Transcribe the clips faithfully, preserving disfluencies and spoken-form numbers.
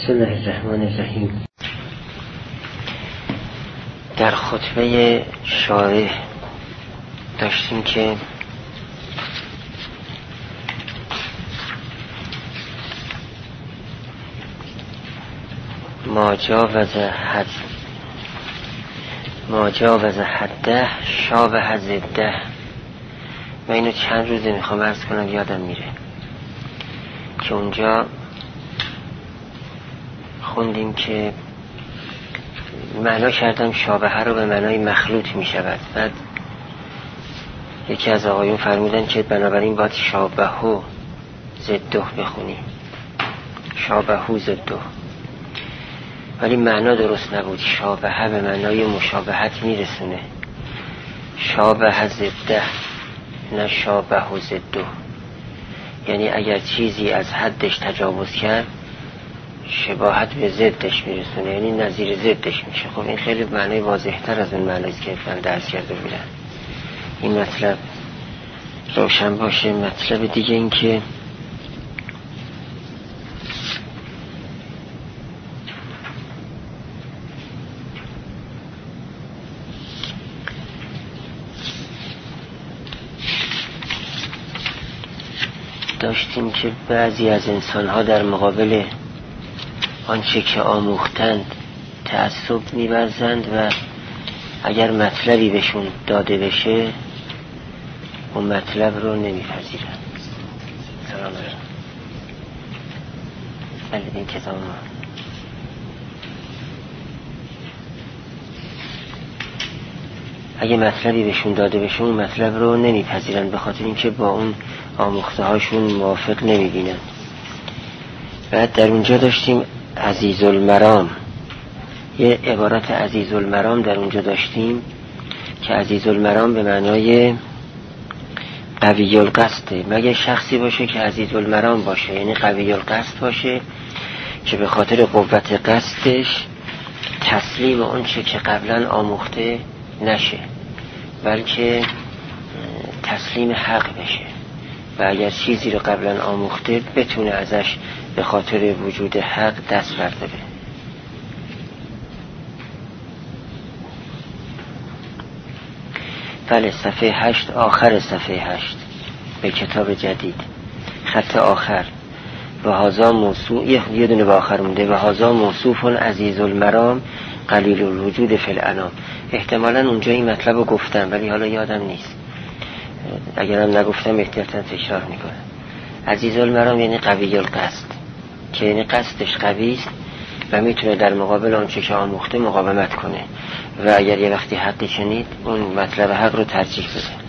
بسم الله الرحمن الرحیم. در خطبه شارح داشتیم که ما جاوز حد ما جاوز حده شابه زده. و اینو چند روزه میخوام عرض کنم یادم میره که اونجا خوندیم که معنا کردم شابهه رو به معنای مخلوط میشود. بعد یکی از آقایون فرمودن که بنابراین باید شابهو زده بخونیم، شابهو زده، ولی معنا درست نبود. شابهه به معنای مشابهت میرسونه، شابه زده نه شابهو زده. یعنی اگر چیزی از حدش تجاوز کرد شباهت به ضدش میرسونه، یعنی نظیر ضدش میشه. خب این خیلی معنی واضح‌تر از اون معنیست که من درس کرده بودم. این مطلب روشن باشه. مطلب دیگه این که داشتیم که بعضی از انسان‌ها در مقابل آنچه که آموختند تعصب می‌ورزند و اگر مطلبی بهشون داده بشه اون مطلب رو نمیپذیرند. سلام علیکم. بله این کتاب ما اگه مطلبی بهشون داده بشه اون مطلب رو نمیپذیرند، به خاطر اینکه با اون آموخته هاشون موافق نمیبینن. بعد در اونجا داشتیم عزیز المرام، یه عبارت عزیز المرام در اونجا داشتیم که عزیز المرام به معنای قوی القصده. مگه شخصی باشه که عزیز المرام باشه، یعنی قوی القصد باشه که به خاطر قوت قصدش تسلیم اون چه که قبلا آموخته نشه، بلکه تسلیم حق بشه و اگر چیزی رو قبلا آموخته بتونه ازش به خاطر وجود حق دست برداره. بله صفحه هشت، آخر صفحه هشت به کتاب جدید، خط آخر. و هازا موصوف، یه دونه به آخر مونده، و هازا موصوف عزیز المرام قلیل الوجود فی الانام. احتمالاً اونجا این مطلب رو گفتم ولی حالا یادم نیست، اگرم نگفتم احتیاطاً تکرار میکنم. عزیز المرام یعنی قوی القصد، که یعنی قصدش قوی است و میتونه در مقابل آنچه که آموخته مقاومت کنه و اگر یه وقتی حقی شنید اون مطلب حق رو ترجیح بده.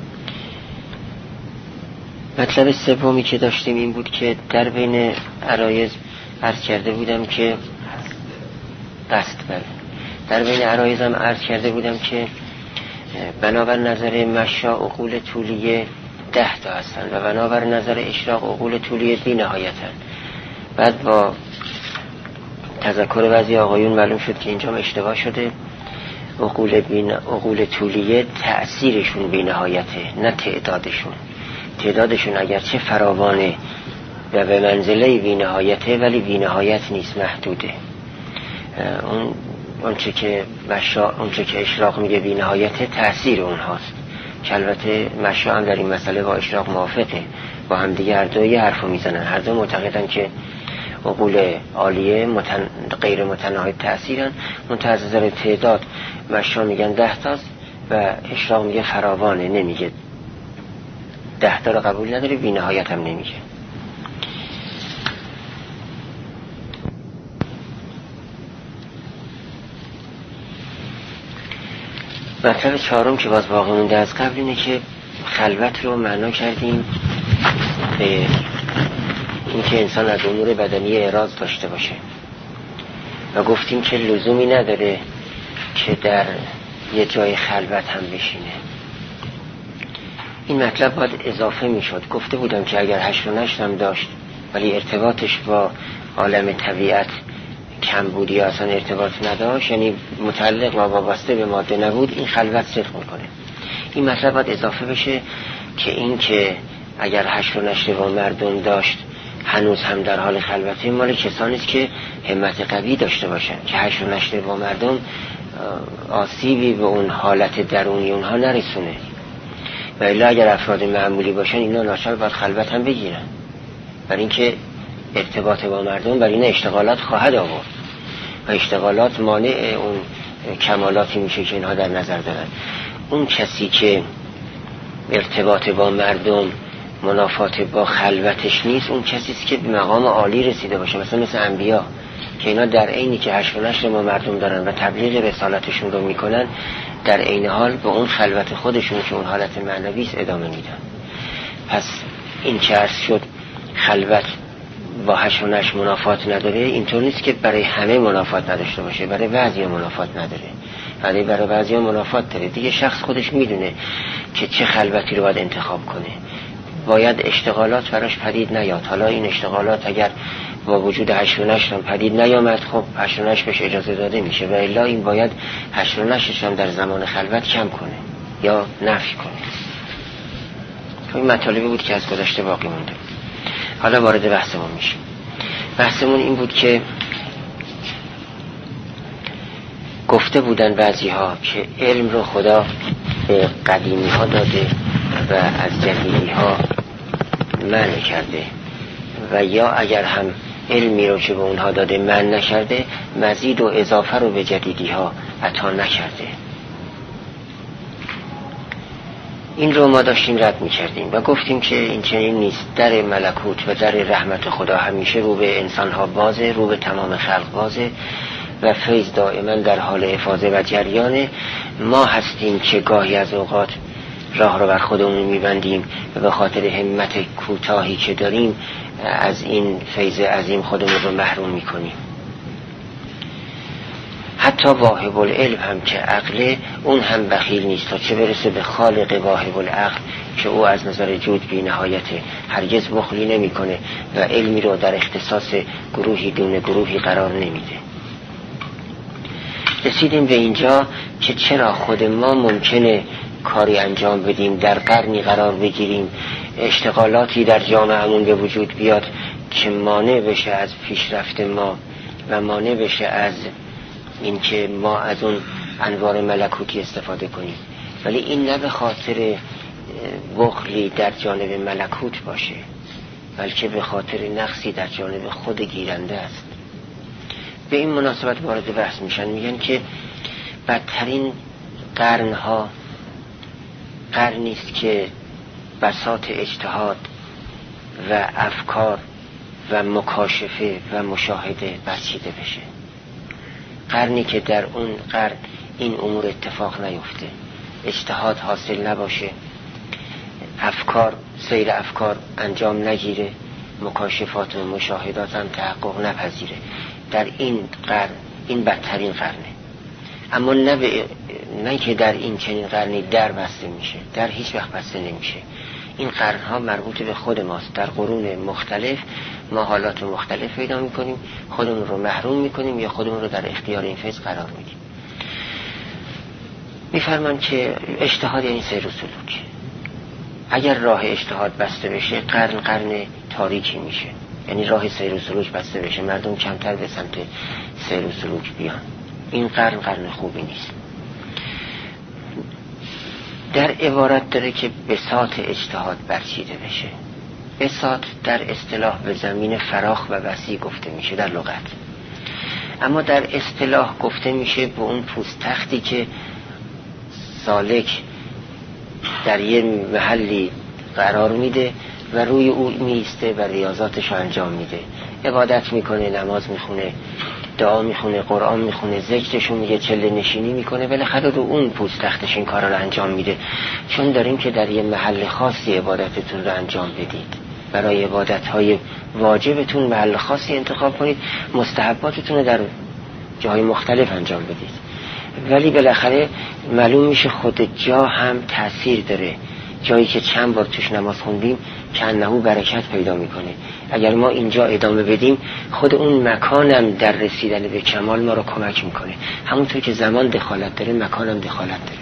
مطلب سومی که داشتیم این بود که در بین عرایض عرض کرده بودم که قصد بله در بین عرایض هم عرض کرده بودم که بنابر نظر مشا عقول طولیه ده تا هستن و بنابر نظر اشراق عقول طولیه بی نهایتن. بعد با تذکر بعضی آقایون معلوم شد که اینجا اشتباه شده. عقول, بین... عقول طولیه تأثیرشون بی نهایته نه تعدادشون. تعدادشون اگرچه فراوانه و به منزله بی نهایته ولی بی نهایت نیست، محدوده. اون اونچه که مشا اونچه که اشراق میگه بی نهایته تأثیر اونهاست، که البته مشا هم در این مسئله با اشراق موافقه، با هم دیگه هر دو یه حرفو میزنن. هر دو معتقدن که عقول عالیه متن... غیر متناهی تأثیرن. منتها از نظر تعداد مشا میگن ده تاست و اشراق میگه فراوانه، نمیگه ده تا رو قبول نداره، بی نهایت هم نمیگه. مطلب چهارم که باز باقی مونده از قبل اینه که خلوت رو معنا کردیم به اینکه انسان از امور بدنی اعراض داشته باشه و گفتیم که لزومی نداره که در یه جای خلوت هم بشینه. این مطلب باید اضافه میشد. گفته بودم که اگر حشر و نشر هم داشت ولی ارتباطش با عالم طبیعت کم بود یا اصلا ارتباط نداشت، یعنی متعلق و وابسته به ماده نبود، این خلوت صدق میکنه. این مطلب باید اضافه بشه که این که اگر حشر و نشر با مردم داشت هنوز هم در حال خلوته مال کسانی است که همت قوی داشته باشن که هش و نشر با مردم آسیبی به اون حالت درونی اونها نرسونه. و الا اگر افراد معمولی باشن اینا ناچار باید خلوت هم بگیرن، برای اینکه ارتباط با مردم برای این اشتغالات خواهد آورد و اشتغالات مانع اون کمالاتی میشه که اینها در نظر دارن. اون کسی که ارتباط با مردم منافات با خلوتش نیست، اون کسی است که به مقام عالی رسیده باشه، مثلا مثل انبیا که اینا در عینی که حشر و نشر ما مردم دارن و تبلیغ رسالتشون رو میکنن، در عین حال به اون خلوت خودشون که اون حالت معنوی است ادامه میدن. پس این که عرض شد خلوت با حشر و نشر منافات نداره، اینطور نیست که برای همه منافات نداشته باشه، برای بعضی منافات نداره، برای برای بعضی منافات داره. دیگه شخص خودش میدونه که چه خلوتی رو باید انتخاب کنه. باید اشتغالات براش پدید نیاد. حالا این اشتغالات اگر با وجود حشر و نشر هم پدید نیامد، خب حشر و نشر بهش اجازه داده میشه، و الا این باید حشر و نشرش هم در زمان خلوت کم کنه یا نفی کنه. این مطالبی بود که از گذشته باقی مونده. حالا وارد بحثمون میشیم. بحثمون این بود که گفته بودن بعضی ها که علم رو خدا به قدیمی ها داده و از جدیدی ها منع کرده، و یا اگر هم علمی رو که به اونها داده منع نکرده، مزید و اضافه رو به جدیدی ها عطا نکرده. این رو ما داشتیم رد می کردیم و گفتیم که این چنین نیست. در ملکوت و در رحمت خدا همیشه رو به انسان ها بازه، رو به تمام خلق بازه و فیض دائما در حال افاضه و جریانه. ما هستیم که گاهی از اوقات راه رو بر خودمون میبندیم و به خاطر همت کوتاهی که داریم از این فیض عظیم خودمون رو محروم میکنیم. حتی واهب العلم هم که عقله، اون هم بخیل نیست تا چه برسه به خالق واهب العقل که او از نظر جود بی نهایته، هرگز بخلی نمی کنه و علمی رو در اختصاص گروهی دون گروهی قرار نمیده. رسیدیم به اینجا که چرا خود ما ممکنه کاری انجام بدیم، در قرنی قرار بگیریم، اشتغالاتی در جامعهمون به وجود بیاد که مانع بشه از پیشرفت ما و مانع بشه از این که ما از اون انوار ملکوتی استفاده کنیم، ولی این نه به خاطر بخلی در جانب ملکوت باشه، بلکه به خاطر نقصی در جانب خود گیرنده است. به این مناسبت وارد بحث میشن، میگن که بدترین قرنها قرنی است که بساط اجتهاد و افکار و مکاشفه و مشاهده برچیده بشه. قرنی که در اون قرن این امور اتفاق نیفته، اجتهاد حاصل نباشه، افکار سیر افکار انجام نگیره، مکاشفات و مشاهدات هم تحقق نپذیره. در این قرن این بدترین قرنه. اما نه, به... نه که در این چنین قرنی در بسته میشه، در هیچ وقت بسته نمیشه. این قرنها مربوط به خود ماست. در قرون مختلف ما حالات مختلف پیدا میکنیم، خودمون رو محروم میکنیم یا خودمون رو در اختیار این فیض قرار میدیم. میفرمان که اجتهاد یعنی سیر و سلوک. اگر راه اجتهاد بسته بشه، قرن قرن تاریکی میشه، یعنی راه سیر و سلوک بسته بشه، مردم کمتر به سمت سیر و سلوک بیان. این قرن قرن خوبی نیست. در عبارت داره که بساط اجتهاد برچیده بشه. بساط در اصطلاح به زمین فراخ و وسیع گفته میشه در لغت، اما در اصطلاح گفته میشه به اون پوست تختی که سالک در یه محلی قرار میده و روی او میسته و ریاضاتش انجام میده، عبادت میکنه، نماز میخونه، دعا میخونه، قرآن میخونه، ذکرشو میگه، چله نشینی میکنه، بالاخره رو اون پوست تختش این کارا رو انجام میده. چون داریم که در یه محل خاصی عبادتتون رو انجام بدید، برای عبادتهای واجبتون محل خاصی انتخاب کنید، مستحباتتون رو در جاهای مختلف انجام بدید. ولی بالاخره معلوم میشه خود جا هم تأثیر داره. جایی که چند بار توش نماز خوندیم که انهو برکت پیدا میکنه. اگر ما اینجا ادامه بدیم، خود اون مکانم در رسیدن به کمال ما رو کمک میکنه. همونطور که زمان دخالت داره، مکانم دخالت داره.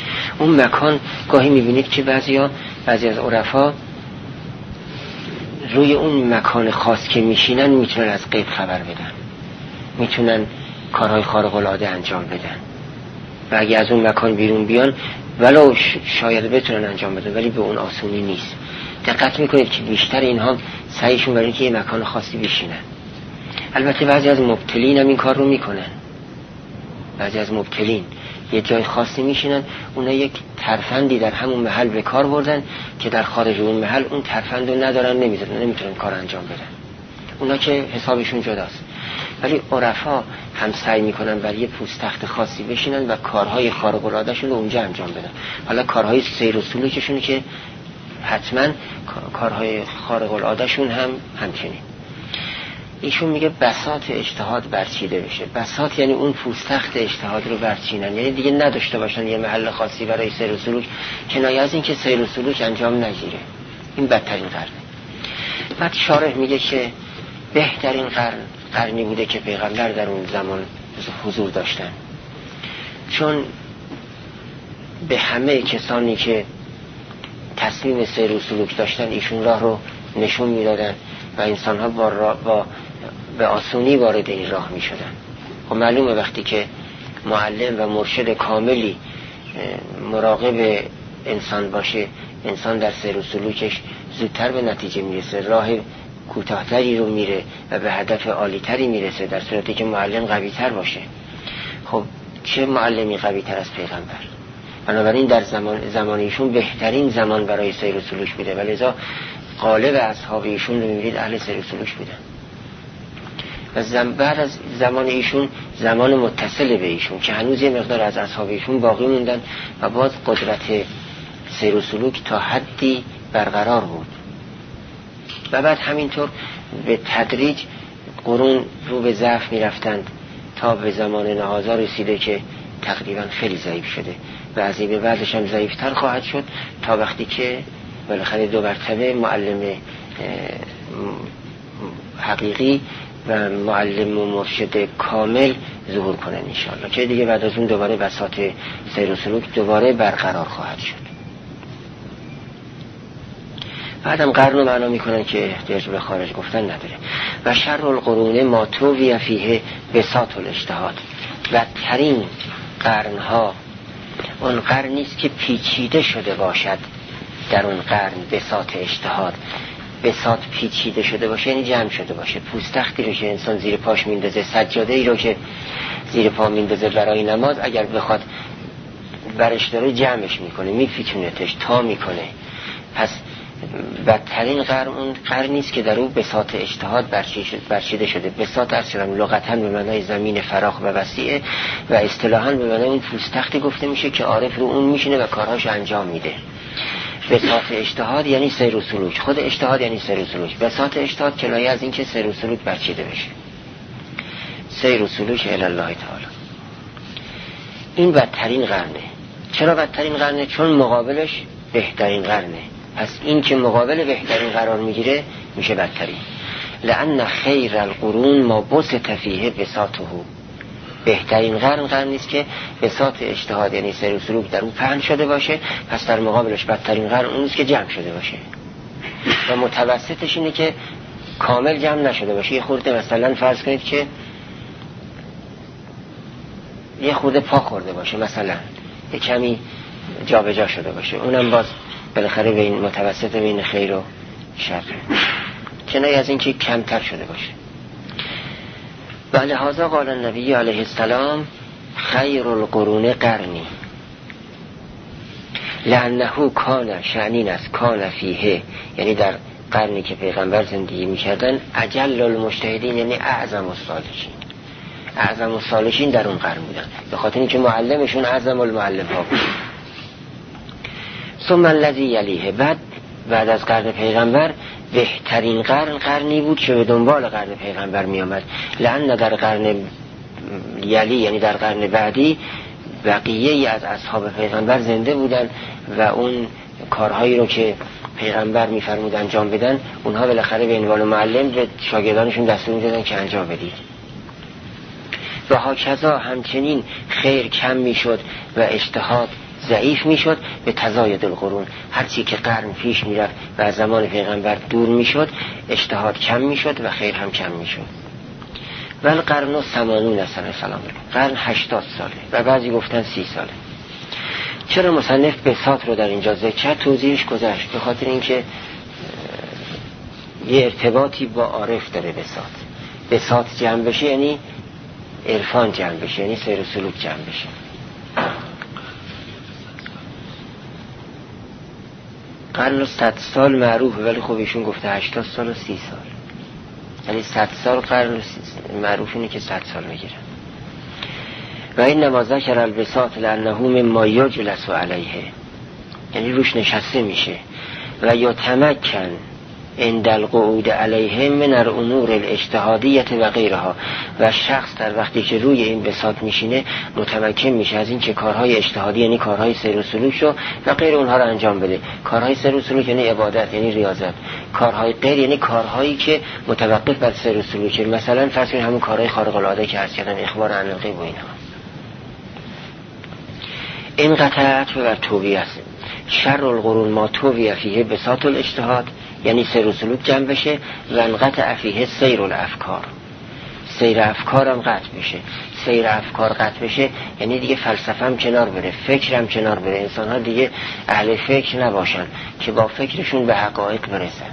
اون مکان گاهی میبینید که بعضیا بعضی از عرفا روی اون مکان خاص که میشینن میتونن از غیب خبر بدن، میتونن کارهای خارق العاده انجام بدن و اگه از اون مکان بیرون بیان ولو شاید بتونن انجام بدن ولی به اون آسونی نیست. دقت میکنید که بیشتر اینها سعیشون برای اینکه یه مکان خاصی بشینن. البته بعضی از مبتلین هم این کار رو میکنن، بعضی از مبتلین یه جای خاصی میشینن، اونا یک ترفندی در همون محل به کار بردن که در خارج اون محل اون ترفند رو ندارن، نمیتونن نمیتونن کار انجام بدن، اونا که حسابشون جداست. ولی عرفا هم سعی میکنن برای یه پوستخت خاصی بشینن و کارهای خارق العاده شون رو اونجا انجام بدن. حالا کارهای سیر و سلوکشون که حتما کارهای خارق العاده شون هم همچنین. ایشون میگه بساط اجتهاد برچیده بشه. بساط یعنی اون پوستخت اجتهاد رو برچینن، یعنی دیگه نداشته باشن یه محل خاصی برای سیر و سلوک، کنایه از این که سیر و سلوک انجام نگیره. این بدترین قرنه. بعد شارح میگه که بهترین قرن قرنی بوده که پیغمبر در اون زمان حضور داشتن، چون به همه کسانی که تصمیم سیر و سلوک داشتن ایشون راه رو نشون میدادن و انسان ها با, را با به آسونی وارد این راه می شدن. خب معلومه وقتی که معلم و مرشد کاملی مراقب انسان باشه، انسان در سیر و سلوکش زودتر به نتیجه میرسه، راه کوتاه‌تری رو میره و به هدف عالی‌تری میرسه، در صورتی که معلم قوی‌تر باشه. خب چه معلمی قوی‌تر از پیغمبر؟ بنابراین در زمان زمانیشون بهترین زمان برای سیر و سلوک بوده و لذا غالب اصحاب ایشون رو می‌بینید اهل سیر و سلوک بودن. و زم بعد از زمان ایشون زمان متصل به ایشون که هنوز یه مقدار از اصحاب ایشون باقی موندن و باز قدرت سیر و سلوک تا حدی برقرار بود. و بعد همینطور به تدریج قرون رو به ضعف می‌رفتند تا به زمان نهازا رسیده که تقریبا خیلی ضعیف شده و از این به بعدش هم ضعیفتر خواهد شد تا وقتی که بالاخره دو مرتبه معلم حقیقی و معلم و مرشد کامل ظهور کنن انشاءالله که دیگه بعد از اون دوباره بساط سیر و سلوک دوباره برقرار خواهد شد. بعدم قرن رو معنا میکنن که احتیاج به خارج گفتن نداره. و شر القرون ما توی فیه بساط الاجتهاد. بدترین قرنها اون قرن نیست که پیچیده شده باشد، در اون قرن بساط اجتهاد، بساط پیچیده شده باشه یعنی جمع شده باشه. پوستختی رو که انسان زیر پاش میندازه، سجاده ای رو که زیر پا میندازه برای نماز، اگر بخواد برش داره جمعش میکنه، میپیچونتش، تا میکنه. پس بدترین قرن اون قرن نیست که در اون بساط اجتهاد برچیده شده. بساط اصلا لغتاً به معنای زمین فراخ و وسیعه و اصطلاحاً به معنای اون پوستختی گفته میشه که عارف رو اون میشینه و کارهاش انجام میده. بساط اجتهاد یعنی سیر و سلوک، خود اجتهاد یعنی سیر و سلوک. بساط اجتهاد کنایه از این که سیر و سلوک برچیده بشه. سیر و سلوک الی الله تعالی. این بدترین قرنه. چرا بدترین قرنه؟ چون مقابلش بهترین قرنه. پس این که مقابل بهترین قرار میگیره میشه بدترین. لأن خیر القرون ما بسط فیه بساطه. بهترین قرن قرن نیست که بساط اجتهاد یعنی سیر و سلوک در اون پهن شده باشه، پس در مقابلش بدترین قرن اون نیست که جمع شده باشه و متوسطش اینه که کامل جمع نشده باشه. یه خورده مثلا فرض کنید که یه خورده پا خورده باشه، مثلا یه کمی جا به جا شده باشه، اونم باز بالاخره بین متوسط بین خیر و شر، کنایه از این که کمتر شده باشه. و لحاظا قال النبی علیه السلام خیر القرون قرنی لانه کان، شعنین از کان فیه یعنی در قرنی که پیغمبر زندگی میکردن، اجل المجتهدین یعنی اعظم الصالحین. اعظم الصالحین در اون قرن بودن به خاطر اینکه معلمشون اعظم المعلم ها بود. ثم الذی یلیه، بعد بعد از قرن پیغمبر بهترین قرن قرنی بود که به دنبال قرن پیغمبر می آمد. لأن در قرن یلی یعنی در قرن بعدی بقیه ای از اصحاب پیغمبر زنده بودن و اون کارهایی رو که پیغمبر می فرمود انجام بدن اونها بالاخره به عنوان معلم به شاگردانشون دستور می دادن که انجام بدید. و هاکذا همچنین خیر کم می شد و اجتهاد ضعیف میشد به تزاید القرون. هرچی که قرن پیش میرفت و از زمان پیغمبر دور میشد اجتهاد کم میشد و خیر هم کم میشد. ولی قرن و ثمانون سنه سلام قرن هشتاد ساله و بعضی گفتن سی ساله. چرا مصنف بساط رو در اینجا ذکر کرد؟ توضیحش گذشت. به خاطر اینکه یه ارتباطی با عارف داره. بساط بساط جمع بشه یعنی عرفان جمع بشه، یعنی سیر و سلوک جمع بشه. قرن و صد سال معروفه، ولی خب ایشون گفته هشتاد سال و سی سال، یعنی صد سال قرن معروف اینه که صد سال میگیرن. و این نمازه ذکر البساط لانه مما یجلس علیه، یعنی روش نشسته میشه. و یتمکن عند القعود علیه من الامور الاجتهادیه و غیرها، و شخص در وقتی که روی این بساط میشینه متمکن میشه از این که کارهای اجتهادی یعنی کارهای سیر و سلوک رو و غیر اونها رو انجام بده. کارهای سیر و سلوک یعنی عبادت، یعنی ریاضت. کارهای غیر یعنی کارهایی که متوقف بر سیر و سلوک، مثلا فرض کنید همون کارهای خارق العاده که عرض کردم، اخبار عن الغیب و اینها. این قطعت و توبیه است. شر القرون ما توبیه فیه بساط الاجتهاد، یعنی سیر و سلوک جمع بشه. و انقطع فیه سیر الافکار، سیر افکار هم قطع بشه. سیر افکار قطع بشه یعنی دیگه فلسفه هم کنار بره، فکر هم کنار بره. انسان ها دیگه اهل فکر نباشن که با فکرشون به حقایق برسن.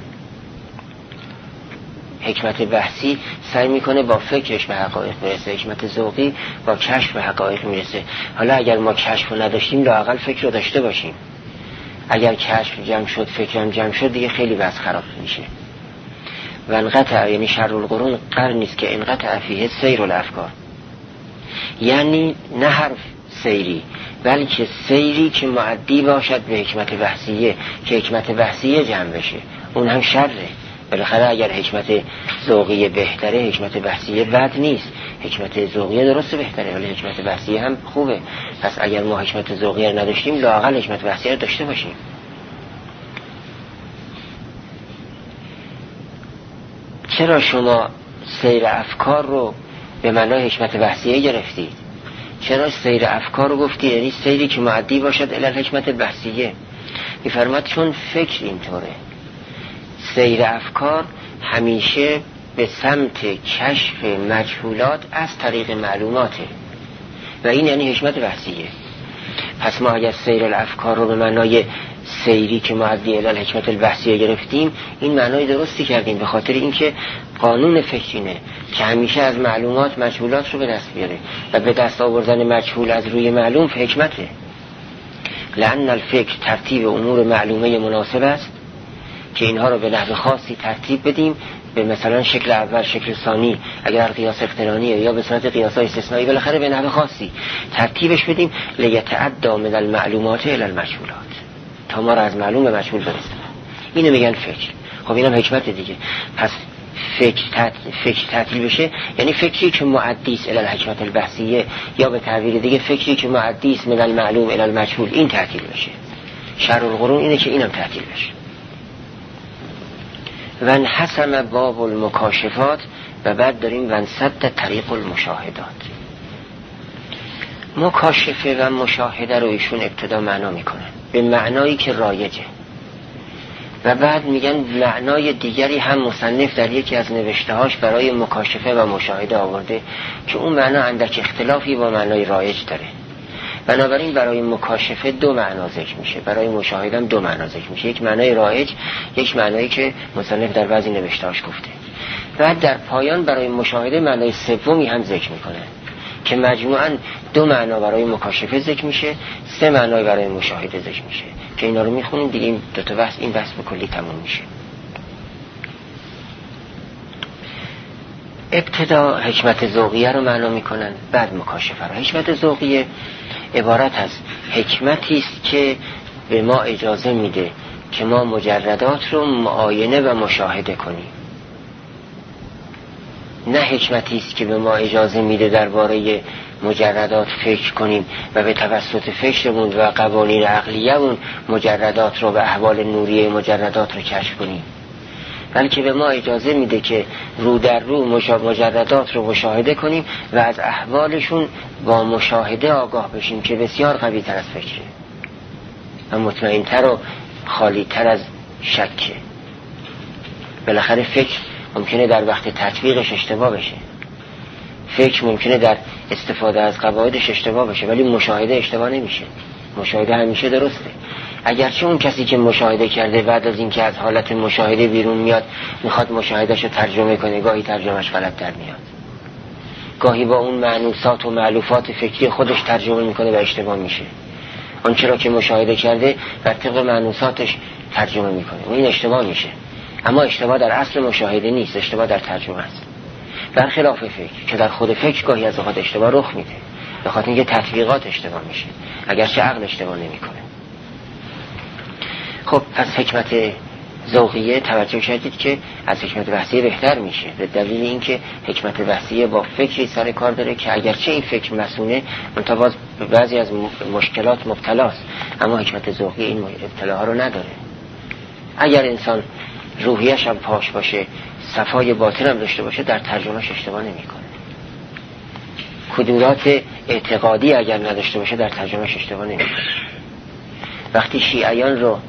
حکمت بحثی سعی میکنه با فکرش به حقایق برسه، حکمت ذوقی با کشف به حقایق میرسه. حالا اگر ما کشف رو نداشتیم لااقل فکر رو داشته باشیم. اگر کشف جمع شد فکرم جمع شد دیگه خیلی وضع خراب میشه. و انقطع یعنی شر القرون قرن نیست که انقطع فیه سیر الافکار، یعنی نه حرف سیری بلکه سیری که معدی باشد به حکمت بحثیه، که حکمت بحثیه جمع بشه. اون هم شره. بالاخره اگر حکمت ذوقی بهتره حکمت بحثیه بد نیست. حکمت ذوقی درسته بهتره ولی حکمت بحثیه هم خوبه. پس اگر ما حکمت ذوقی رو نداشتیم لااقل حکمت بحثیه رو داشته باشیم. چرا شما سیر افکار رو به معنای حکمت بحثیه گرفتید؟ چرا سیر افکار رو گفتید؟ یعنی سیری که معدی باشد الی الحکمت بحثیه. میفرماد چون فکر اینطوره. سیر افکار همیشه به سمت کشف مجهولات از طریق معلوماته و این یعنی حکمت بحثیه. پس ما اگر سیر الافکار رو به معنای سیری که معدی الی الحکمت البحثیه گرفتیم این معنای درستی کردیم، به خاطر اینکه قانون فکرینه که همیشه از معلومات مجهولات رو به دست بیاره و به دست آوردن مجهول از روی معلوم حکمته. لأن الفکر ترتیب امور معلومه مناسب است که اینها رو به نحو خاصی ترتیب بدیم، به مثلا شکل اول، شکل ثانی، اگر قیاس اقترانیه یا به صورت قیاس‌های استثنایی، بالاخره به نحو خاصی ترتیبش بدیم لیتعدی من المعلومات الی المجهولات، تا ما را از معلوم به مجهول برسونه. اینو میگن فکر. خب اینم حکمت دیگه. پس فکر تعت... فکر تعطیل بشه یعنی فکری که معدی است الی الحکمت البحثیه، یا به تعبیر دیگه فکری که معدی است من المعلوم الی المجهول، این تعطیل بشه. شر القرون اینه که اینم تعطیل بشه. و انحسم باب المکاشفات، و بعد داریم ونسد طریق المشاهدات. مکاشفه و مشاهده رو ایشون ابتدا معنا میکنن به معنایی که رایجه و بعد میگن معنای دیگری هم مصنف در یکی از نوشتهاش برای مکاشفه و مشاهده آورده که اون معنا اندک اختلافی با معنای رایج داره. بنابراین برای مکاشفه دو معنا ذکر میشه، برای مشاهده هم دو معنا ذکر میشه، یک معنای رایج، یک معنایی که مصنف در بعضی نوشتهاش گفته. بعد در پایان برای مشاهده معنای سومی هم ذکر میکنه که مجموعاً دو معنا برای مکاشفه ذکر میشه، سه معنا برای مشاهده ذکر میشه که اینا رو میخونیم دیگه این دو تا بحث این بحث به کلی تموم میشه. ابتدا حکمت ذوقیه رو معنا میکنن، بعد مکاشفه رو. حکمت ذوقیه عبارت از حکمتی است که به ما اجازه میده که ما مجردات رو معاینه و مشاهده کنیم، نه حکمتی است که به ما اجازه میده درباره مجردات فکر کنیم و به توسط فکرمون و قوانین عقلیه‌مون مجردات رو و احوال نوریه مجردات رو کشف کنیم، بلکه به ما اجازه میده که رو در رو مجردات رو مشاهده کنیم و از احوالشون با مشاهده آگاه بشیم که بسیار قوی تر از فکره. و مطمئن‌تر و خالی‌تر از شکه. بالاخره فکر ممکنه در وقت تطبیقش اشتباه بشه، فکر ممکنه در استفاده از قواعدش اشتباه بشه، ولی مشاهده اشتباه نمیشه. مشاهده همیشه درسته. اگرچه اون کسی که مشاهده کرده بعد از اینکه از حالت مشاهده بیرون میاد میخواد مشاهدهش رو ترجمه کنه، گاهی ترجمهش غلط در میاد، گاهی با اون معنوسات و مألوفات فکری خودش ترجمه میکنه و اشتباه میشه. اون چرا که مشاهده کرده بر طبق معنوساتش ترجمه میکنه و این اشتباه میشه. اما اشتباه در اصل مشاهده نیست، اشتباه در ترجمه است. برخلاف فکر که در خود فکر گاهی از اوقات اشتباه رخ میده، به خاطر اینکه تطبیقات اشتباه میشه اگرچه عقل اشتباه نمیکنه. خب پس حکمت ذوقیه توجه کردید که از حکمت بحثیه بهتر میشه، به دلیل اینکه حکمت بحثیه با فکری سر کار داره که اگرچه این فکر مسونه منتها باز بعضی از مشکلات مبتلاست، اما حکمت ذوقیه این ابتلاها رو نداره. اگر انسان روحیش هم پاش باشه، صفای باطن هم داشته باشه، در ترجمهش اشتباه نمیکنه. کدورات اعتقادی اگر نداشته باشه در ترجمهش اشتباه نمیکنه. وقتی شیعیان رو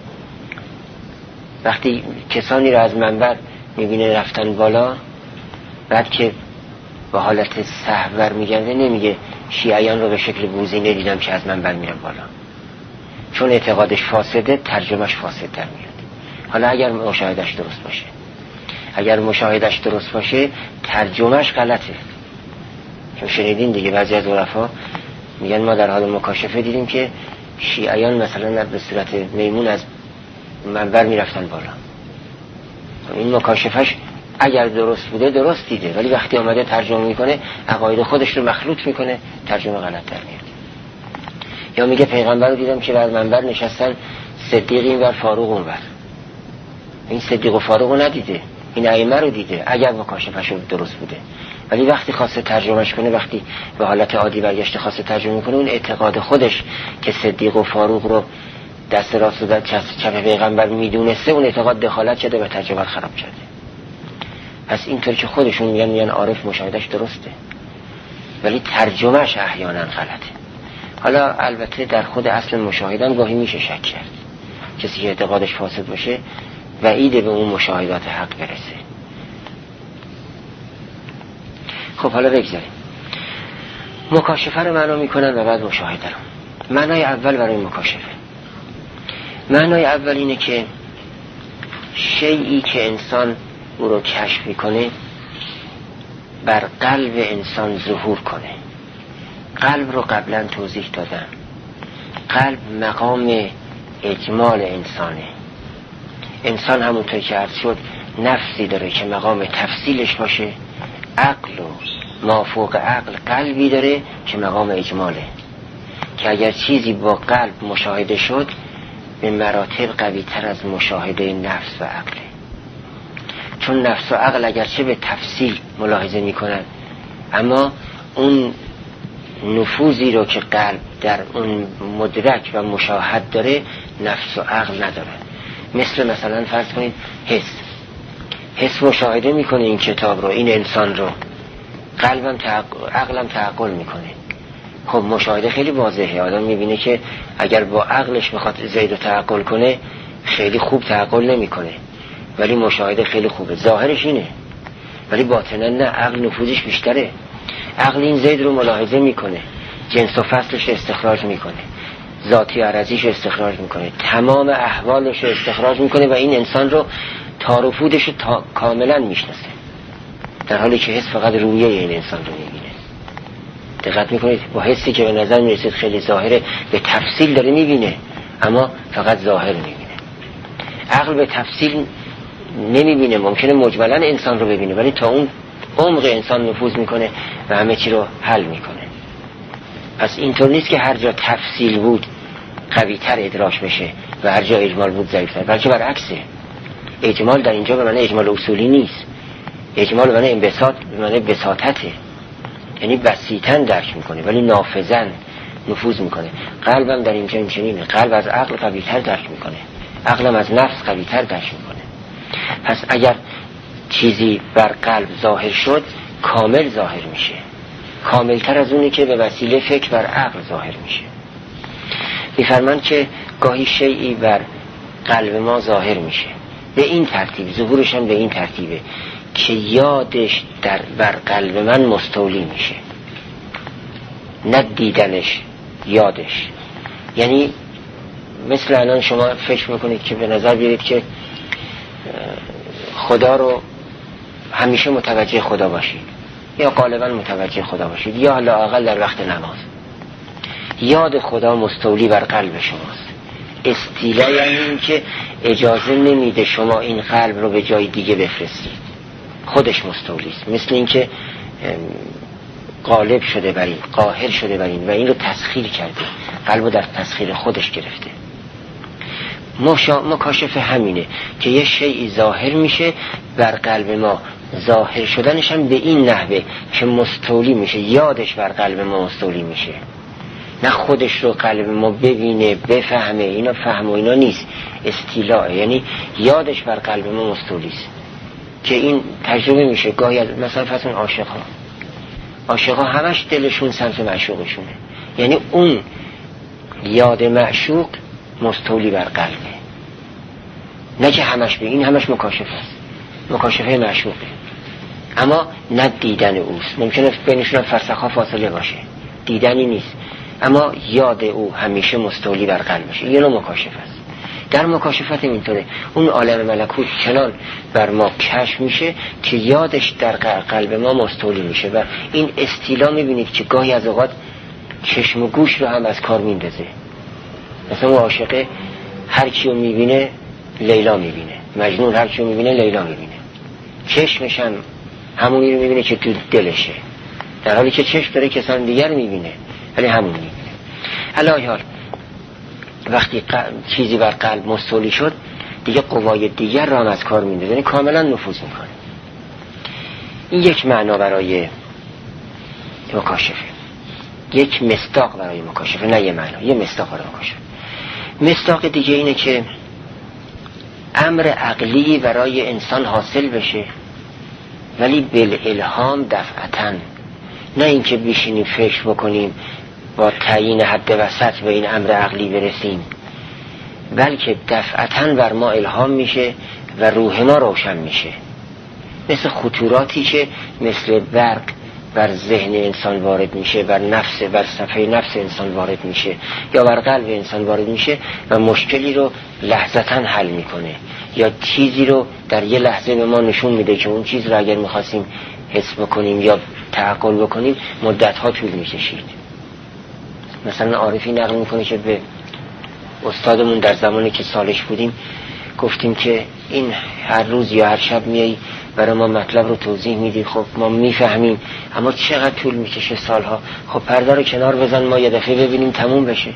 وقتی کسانی رو از منبر میبینه رفتن بالا، بعد که با حالت سهو میگرده نمیگه شیعیان رو به شکل بوزینه دیدم که از منبر میرن بالا، چون اعتقادش فاسده ترجمهش فاسد در میاد. حالا اگر مشاهدش درست باشه، اگر مشاهدش درست باشه ترجمهش غلطه. چون شنیدین دیگه بعضی از عرفا میگن ما در حال مکاشفه دیدیم که شیعیان مثلا به صورت میمون از منبر میرفتن بالا. این مکاشفهش اگر درست بوده درست دیده، ولی وقتی آمده ترجمه میکنه عقاید خودش رو مخلوط میکنه، ترجمه غلط در میاد. یا میگه پیغمبر رو دیدم که بر منبر نشستن صدیق این ور فاروق اون ور. این صدیق و فاروق رو ندیده، این ائمه رو دیده اگر مکاشفهش درست بوده. ولی وقتی خواسته ترجمهش کنه، وقتی به حالت عادی برگشته خواسته ترجمه میکنه، اون اعتقاد خودش که صدیق و فاروق رو دست راست و دست چپ پیغمبر میدونسته، اون اعتقاد دخالت شده و ترجمه خراب کرده. پس اینطور که خودشون میگن میگن عارف مشاهدش درسته ولی ترجمهش احیانا غلطه. حالا البته در خود اصل مشاهدن گاهی میشه شک کرد. کسی که اعتقادش فاسد باشه وعید به اون مشاهدات حق برسه. خب حالا بگذاریم مکاشفه رو معنا میکنن و بعد مشاهده رو. معنای اول برای مکاشفه، معنای اول اینه که شیئی که انسان او رو کشف میکنه بر قلب انسان ظهور کنه. قلب رو قبلا توضیح دادم. قلب مقام اجمال انسانه. انسان همونطور که عرض شد نفسی داره که مقام تفصیلش باشه، عقل و مافوق عقل قلبی داره که مقام اجماله، که اگر چیزی با قلب مشاهده شد به مراتب قوی تر از مشاهده نفس و عقله. چون نفس و عقل اگرچه به تفصیل ملاحظه میکنن، اما اون نفوذی رو که قلب در اون مدرک و مشاهد داره نفس و عقل نداره. مثل مثلا فرض کنید حس حس مشاهده میکنه این کتاب رو، این انسان رو، قلبم تعقل، عقلم تعقل میکنه. خب مشاهده خیلی واضحه، آدم میبینه که اگر با عقلش میخواد زید رو تعقل کنه خیلی خوب تعقل نمیکنه، ولی مشاهده خیلی خوبه، ظاهرش اینه، ولی باطنا نه، عقل نفوذش بیشتره. عقل این زید رو ملاحظه میکنه، جنس و فصلش استخراج میکنه، ذاتی عرضیش استخراج میکنه، تمام احوالش استخراج میکنه و این انسان رو تارفودش رو تا... کاملا میشناسه، در حالی که حس فقط رویه این انسان رو میبینه. دقت میکنید با حسی که به نظر میرسید خیلی ظاهره، به تفصیل داره میبینه اما فقط ظاهر میبینه. عقل به تفصیل نمیبینه، ممکنه مجملا انسان رو ببینه ولی تا اون عمق انسان نفوذ میکنه و همه چی رو حل میکنه. پس اینطور نیست که هر جا تفصیل بود قوی تر ادراک بشه و هر جا اجمال بود ضعیف تر، بلکه برعکسه. اجمال در اینجا به معنی اجمال اصولی نیست، اجمال به معنی انبساط، به معنی بساطته، یعنی بسیطن درک میکنه ولی نافذن نفوذ میکنه. قلبم در اینجا اینچنینه، قلب از عقل قوی تر درک میکنه، عقلم از نفس قوی تر درک میکنه. پس اگر چیزی بر قلب ظاهر شد کامل ظاهر میشه، کاملتر از اونی که به وسیله فکر بر عقل ظاهر میشه. میفرمان که گاهی شیئی بر قلب ما ظاهر میشه به این ترتیب، ظهورش هم به این ترتیبه که یادش در بر قلب من مستولی میشه، نه دیدنش، یادش. یعنی مثل الان شما فکر میکنید که به نظر بیارید که خدا رو همیشه متوجه خدا باشید یا غالبا متوجه خدا باشید یا لااقل در وقت نماز. یاد خدا مستولی بر قلب شماست. استیلا یعنی این که اجازه نمیده شما این قلب رو به جای دیگه بفرستید، خودش مستولیست. مثل این که غالب شده بر این، قاهر شده بر این و این رو تسخیر کرده، قلب رو در تسخیر خودش گرفته. مکاشفه همینه که یه شیئی ظاهر میشه بر قلب ما، ظاهر شدنش هم به این نحوه که مستولی میشه، یادش بر قلب ما مستولی میشه، نه خودش رو قلب ما ببینه بفهمه. اینا فهم و اینا نیست، استیلاء، یعنی یادش بر قلب ما مستولیست که این تجربه میشه گاهی از مثلا فرض کن عاشق ها عاشق ها همش دلشون سمت معشوقشونه، یعنی اون یاد معشوق مستولی بر قلبه، نه که همش به این همش مکاشفه است، مکاشفه معشوقه، اما نه دیدن اوست. ممکنه بینشون فرسخ‌ها فاصله باشه، دیدنی نیست، اما یاد او همیشه مستولی بر قلبشه. یه نوع مکاشفه است. در مکاشفت اینطوره، اون عالم ملکوت چنان بر ما کشف میشه که یادش در قلب ما مستولی میشه و این استیلا میبینید که گاهی از اوقات چشم و گوش رو هم از کار میندازه. مثلا اون عاشقه هر کیو میبینه لیلا میبینه، مجنون هر کیو میبینه لیلا میبینه، چشمش هم همونی رو میبینه که تو دلشه، در حالی که چشم داره کسان دیگر میبینه ولی همون میبینه. الهی حال وقتی چیزی بر قلب مستولی شد دیگه قوای دیگر را هم از کار میندازه، یعنی کاملا نفوذ میکنه. این یک معنا برای مکاشفه، یک مصداق برای مکاشفه، نه یه معنا، یه مصداق برای مکاشفه. مصداق دیگه اینه که امر عقلی برای انسان حاصل بشه ولی بالالهام دفعتاً، نه اینکه بشینیم فکر بکنیم با تعیین حد وسط به این امر عقلی برسیم، بلکه دفعتاً بر ما الهام میشه و روح ما روشن میشه، مثل خطوراتی که مثل برق بر ذهن انسان وارد میشه، بر نفس، بر صفحه نفس انسان وارد میشه یا بر قلب انسان وارد میشه و مشکلی رو لحظتاً حل میکنه یا چیزی رو در یه لحظه به ما نشون میده که اون چیز رو اگر میخواستیم حس بکنیم یا تعقل بکنیم مدتها طول میکشید. مثلا عارفی نقل میکنه که به استادمون در زمانی که سالش بودیم گفتیم که این هر روز یا هر شب میای برای ما مطلب رو توضیح میدی، خب ما میفهمیم اما چقدر طول میکشه سالها، خب پرده رو کنار بزن ما یه دفعه ببینیم تموم بشه،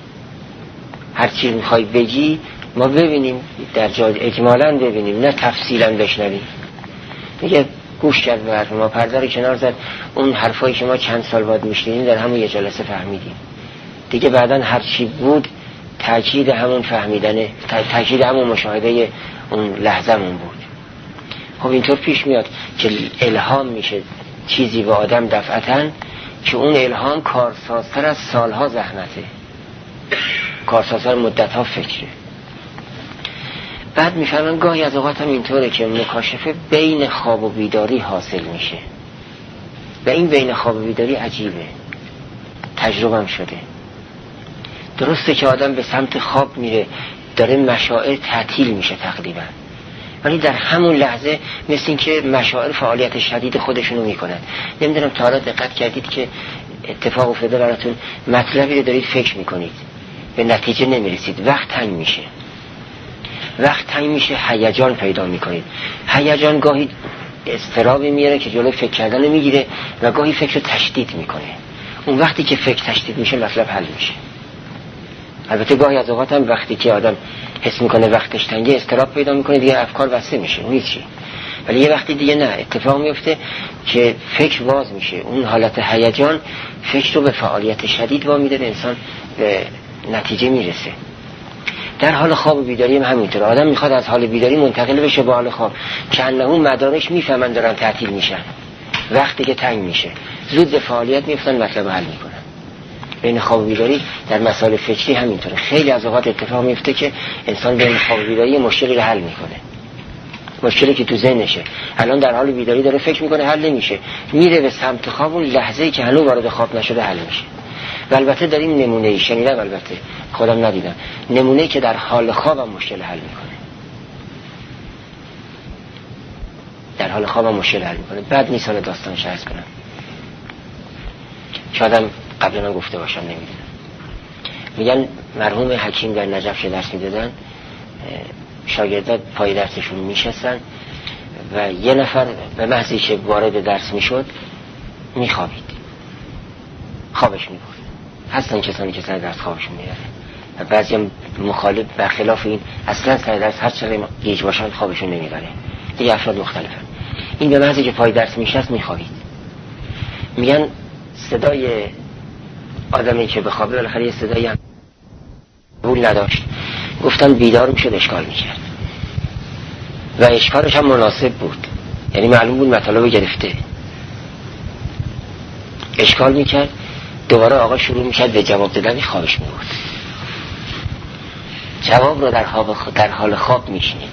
هر چیز میخوای بگی ما ببینیم، در جای اجمالاً ببینیم نه تفصیلاً بشنویم. میگه گوش کرد به حرف ما، پرده رو کنار زد، اون حرفایی که ما چند سال بعد میشنیدیم در همون یه جلسه فهمیدیم دیگه، بعداً هر چی بود تأکید همون فهمیدنه، تأکید همون مشاهده اون لحظه‌مون بود. خب اینطور پیش میاد که الهام میشه چیزی به آدم دفعتاً که اون الهام کارسازتر از سالها زحمته، کارسازتر مدتها فکره. بعد میفهمن گاهی از اوقات هم اینطوره که مکاشفه بین خواب و بیداری حاصل میشه و این بین خواب و بیداری عجیبه، تجربهم شده. درسته که آدم به سمت خواب میره داره مشاعر تعطیل میشه تقریبا، ولی در همون لحظه مثل این که مشاعر فعالیت شدید خودشونو میکنن. نمیدونم تا حالا دقت کردید که اتفاق افتاده براتون، مطلبی رو دارید فکر میکنید به نتیجه نمیرسید، وقت تنگ میشه، وقت تنگ میشه هیجان پیدا میکنید. هیجان گاهی اضطرابی میاره که جلوی فکر کردن میگیره و گاهی فکر رو تشدید میکنه. اون وقتی که فکر تشدید میشه مطلب حل میشه. البته گاهی از اوقات هم وقتی که آدم حس میکنه وقتش تنگه اضطراب پیدا میکنه دیگه افکار بسته میشه اون هیچی، ولی یه وقتی دیگه نه، اتفاق میفته که فکر باز میشه، اون حالت هیجان فکر رو به فعالیت شدید وامیده، به انسان به نتیجه میرسه. در حال خواب و بیداری هم همینطور، آدم میخواد از حال بیداری منتقل بشه به حال خواب که انه مدارش میفهمن دارن تعطیل میشن، وقتی که تنگ میشه زود به فعالیت میفتن، مطلب حل میکنن. بین خواب و بیداری در مسائل فکری همینطوره. خیلی از اوقات اتفاق میفته که انسان بین خواب و بیداری مشکلی رو حل میکنه، مشکلی که تو ذهنشه الان در حال بیداری داره فکر میکنه حل نمیشه، میره به سمت خواب، اون لحظه‌ای که هنوز وارد خواب نشده حل میشه. و البته داریم نمونه‌ای شنیدم، البته خودم ندیدم، نمونه‌ای که در حال خوابم مشکل حل میکنه، در حال خوابم مشکل حل میکنه. بعد نیست حالا داستانش عرض کنم، شایدم قبلا گفته باشم نمیدونم. میگن مرحوم حکیم در نجف که درس میدادن، شاگردات پای درسشون میشستن و یه نفر به محضی که وارد درس میشد میخوابید، خوابش میبرد. هستن کسانی که سر درس خوابشون میبره و بعضی هم مخالف برخلاف این اصلا سر درس هر چقدر گیج باشن خوابشون نمیبره. دیگه افراد مختلفن. این به محضی که پای درس میشست میخوابید. میگن صدای آدمی که بخوابه بالاخره یه صدایی هم قبول نداشت، گفتن بیدار میشد اشکال میکرد و اشکالش هم مناسب بود، یعنی معلوم بود مطالب گرفته، اشکال میکرد. دوباره آقا شروع میکرد به جواب دادن، خوابش میبرد. جواب رو در, در حال خواب میشنید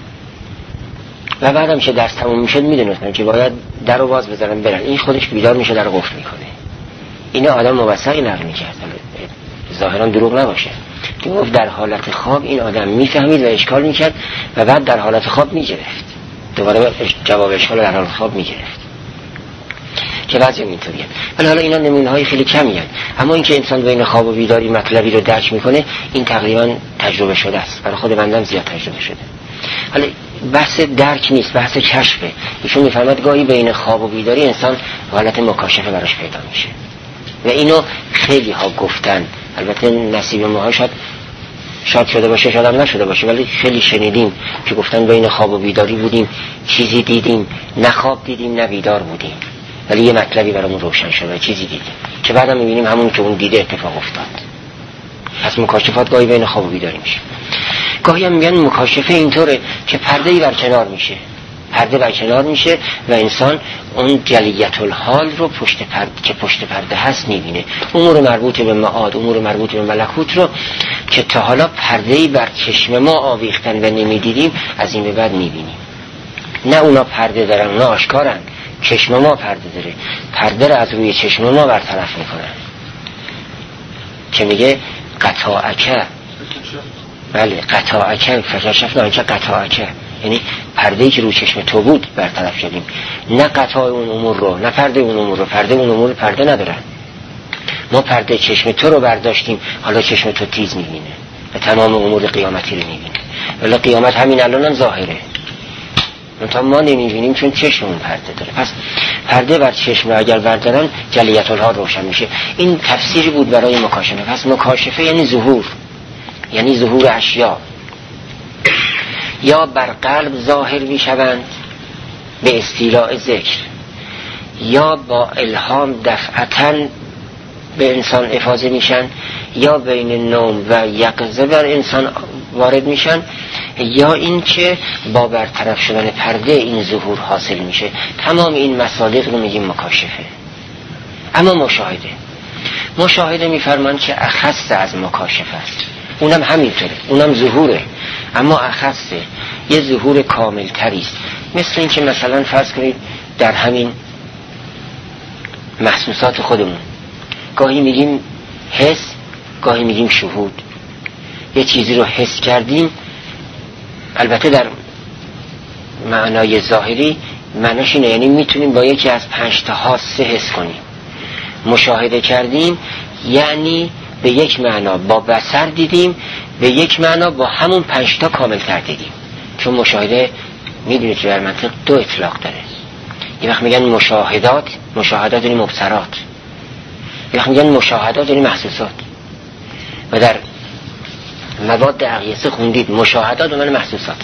و بعدم که درس تموم میشد میدونستن که باید در رو باز بذارن برن. این خودش بیدار میشه در رو قفل میکنه. اینه آدم موثقی نقل میکرد، ظاهرا دروغ نباشه که گفت در حالت خواب این آدم میفهمید و اشکال میکرد و بعد در حالت خواب میگرفت، دوباره جواب اشکال در حالت خواب میگرفت که بعضی هم اینطوریه. ولی حالا اینا نمونه های خیلی کمی هست، اما اینکه انسان بین خواب و بیداری مطلبی رو درک میکنه این تقریبا تجربه شده است، برای خود بنده زیاد تجربه شده. حالا بحث درک نیست، بحث کشفه. ایشون میفرماد گاهی بین خواب و بیداری انسان حالت مکاشفه براش پیدا میشه و اینو خیلی ها گفتن. البته نصیب ما شاید شاید شده باشه شاید هم نشده باشه، ولی خیلی شنیدیم که گفتن بین خواب و بیداری بودیم، چیزی دیدیم، نه خواب دیدیم نه بیدار بودیم، ولی یه مطلبی برامون روشن شده، چیزی دیدیم که بعدم میبینیم همون که اون دیده اتفاق افتاد. پس مکاشفات گاهی بین خواب و بیداری میشه. گاهی هم میگن مکاشفه اینطوره که پرده‌ای برکنار میشه، پرده برکنار میشه و انسان اون جلیت الحال رو پشت پرده که پشت پرده هست میبینه، امور مربوط به معاد، امور مربوط به ملکوت رو که تا حالا پرده‌ای بر چشم ما آویختن و نمیدیدیم از این به بعد میبینیم. نه اونا پرده دارن، اونا آشکارن، چشم ما پرده داره، پرده رو از روی چشم ما برطرف میکنن که میگه قطاعکه، بله قطاعکه فکرشف نه که قطاعکه، یعنی پرده‌ای که روی چشم تو بود برطرف شدیم، نه قطاع اون امور رو، نه پرده اون امور رو. پرده اون امور پرده ندارن، ما پرده چشم تو رو برداشتیم، حالا چشم تو تیز میبینه و تمام امور قیامتی رو میبینه. ولی قیامت همین الان هم ظاهره، منتها ما نمیبینیم چون چشممون پرده داره. پس پرده بر چشم رو اگر بردارن جلیت الحال روشن میشه. این تفسیری بود برای مکاشفه. پس مکاشفه یعنی ظهور، یعنی ظهور اشیا، یا بر قلب ظاهر میشوند به استیلاء ذکر، یا با الهام دفعتاً به انسان افاضه میشن، یا بین نوم و یقظه بر انسان وارد میشن، یا این که با برطرف شدن پرده این ظهور حاصل میشه. تمام این مصادیق رو میگیم مکاشفه. اما مشاهده مشاهده میفرمان که اخص از مکاشفه است، اونم همینطوره، اونم ظهوره اما اخصه، یه ظهور کامل تریست. مثل این که مثلا فرض کنید در همین محسوسات خودمون گاهی میگیم حس، گاهی میگیم شهود. یه چیزی رو حس کردیم، البته در معنای ظاهری معناش اینه، یعنی میتونیم با یکی از پنج تا حاسه حس کنیم. مشاهده کردیم یعنی به یک معنا با بصر دیدیم، به یک معنا با همون پنج تا کامل تر دیدیم. چون مشاهده میدونید که در منطق دو اطلاق داره. یه وقت میگن مشاهدات، مشاهدات یعنی مبصرات، یه وقت میگن مشاهدات یعنی محسوسات. و در مواد اقیسه خوندید مشاهدات و من محسوسات.